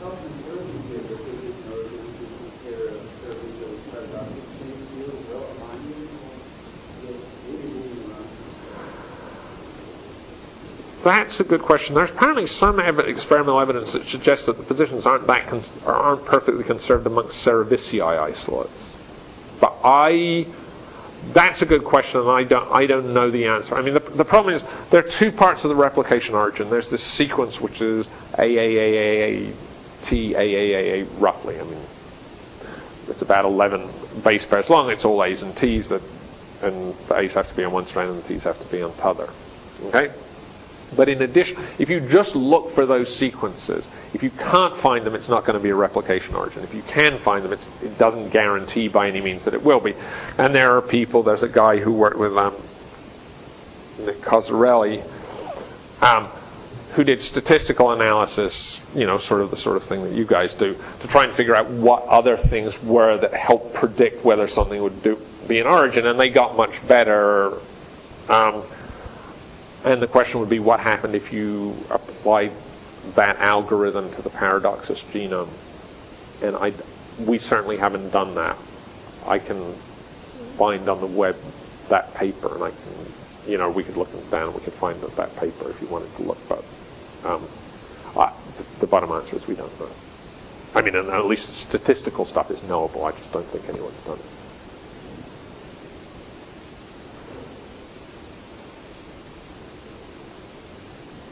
That's a good question. There's apparently some ev- experimental evidence that suggests that the positions aren't that cons- aren't perfectly conserved amongst Cerevisiae isolates. But I, that's a good question, and I don't I don't know the answer. I mean, the, the problem is there are two parts of the replication origin. There's this sequence which is A A A A A T A A A A roughly. I mean, it's about eleven base pairs long. It's all A's and T's that, and the A's have to be on one strand and the T's have to be on the other. Okay. But in addition, if you just look for those sequences, if you can't find them, it's not going to be a replication origin. If you can find them, it's, it doesn't guarantee by any means that it will be. And there are people, there's a guy who worked with um, Nick Cozzarelli, um, who did statistical analysis, you know, sort of the sort of thing that you guys do, to try and figure out what other things were that helped predict whether something would do, be an origin, and they got much better. Um, And the question would be, what happened if you applied that algorithm to the Paradoxus genome? And I, we certainly haven't done that. I can find on the web that paper, and I can you know, we could look down, we could find that, that paper if you wanted to look, but um, uh, the, the bottom answer is we don't know. I mean, and at least statistical stuff is knowable. I just don't think anyone's done it.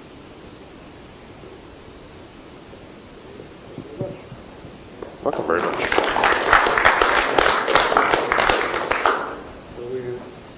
Welcome very much.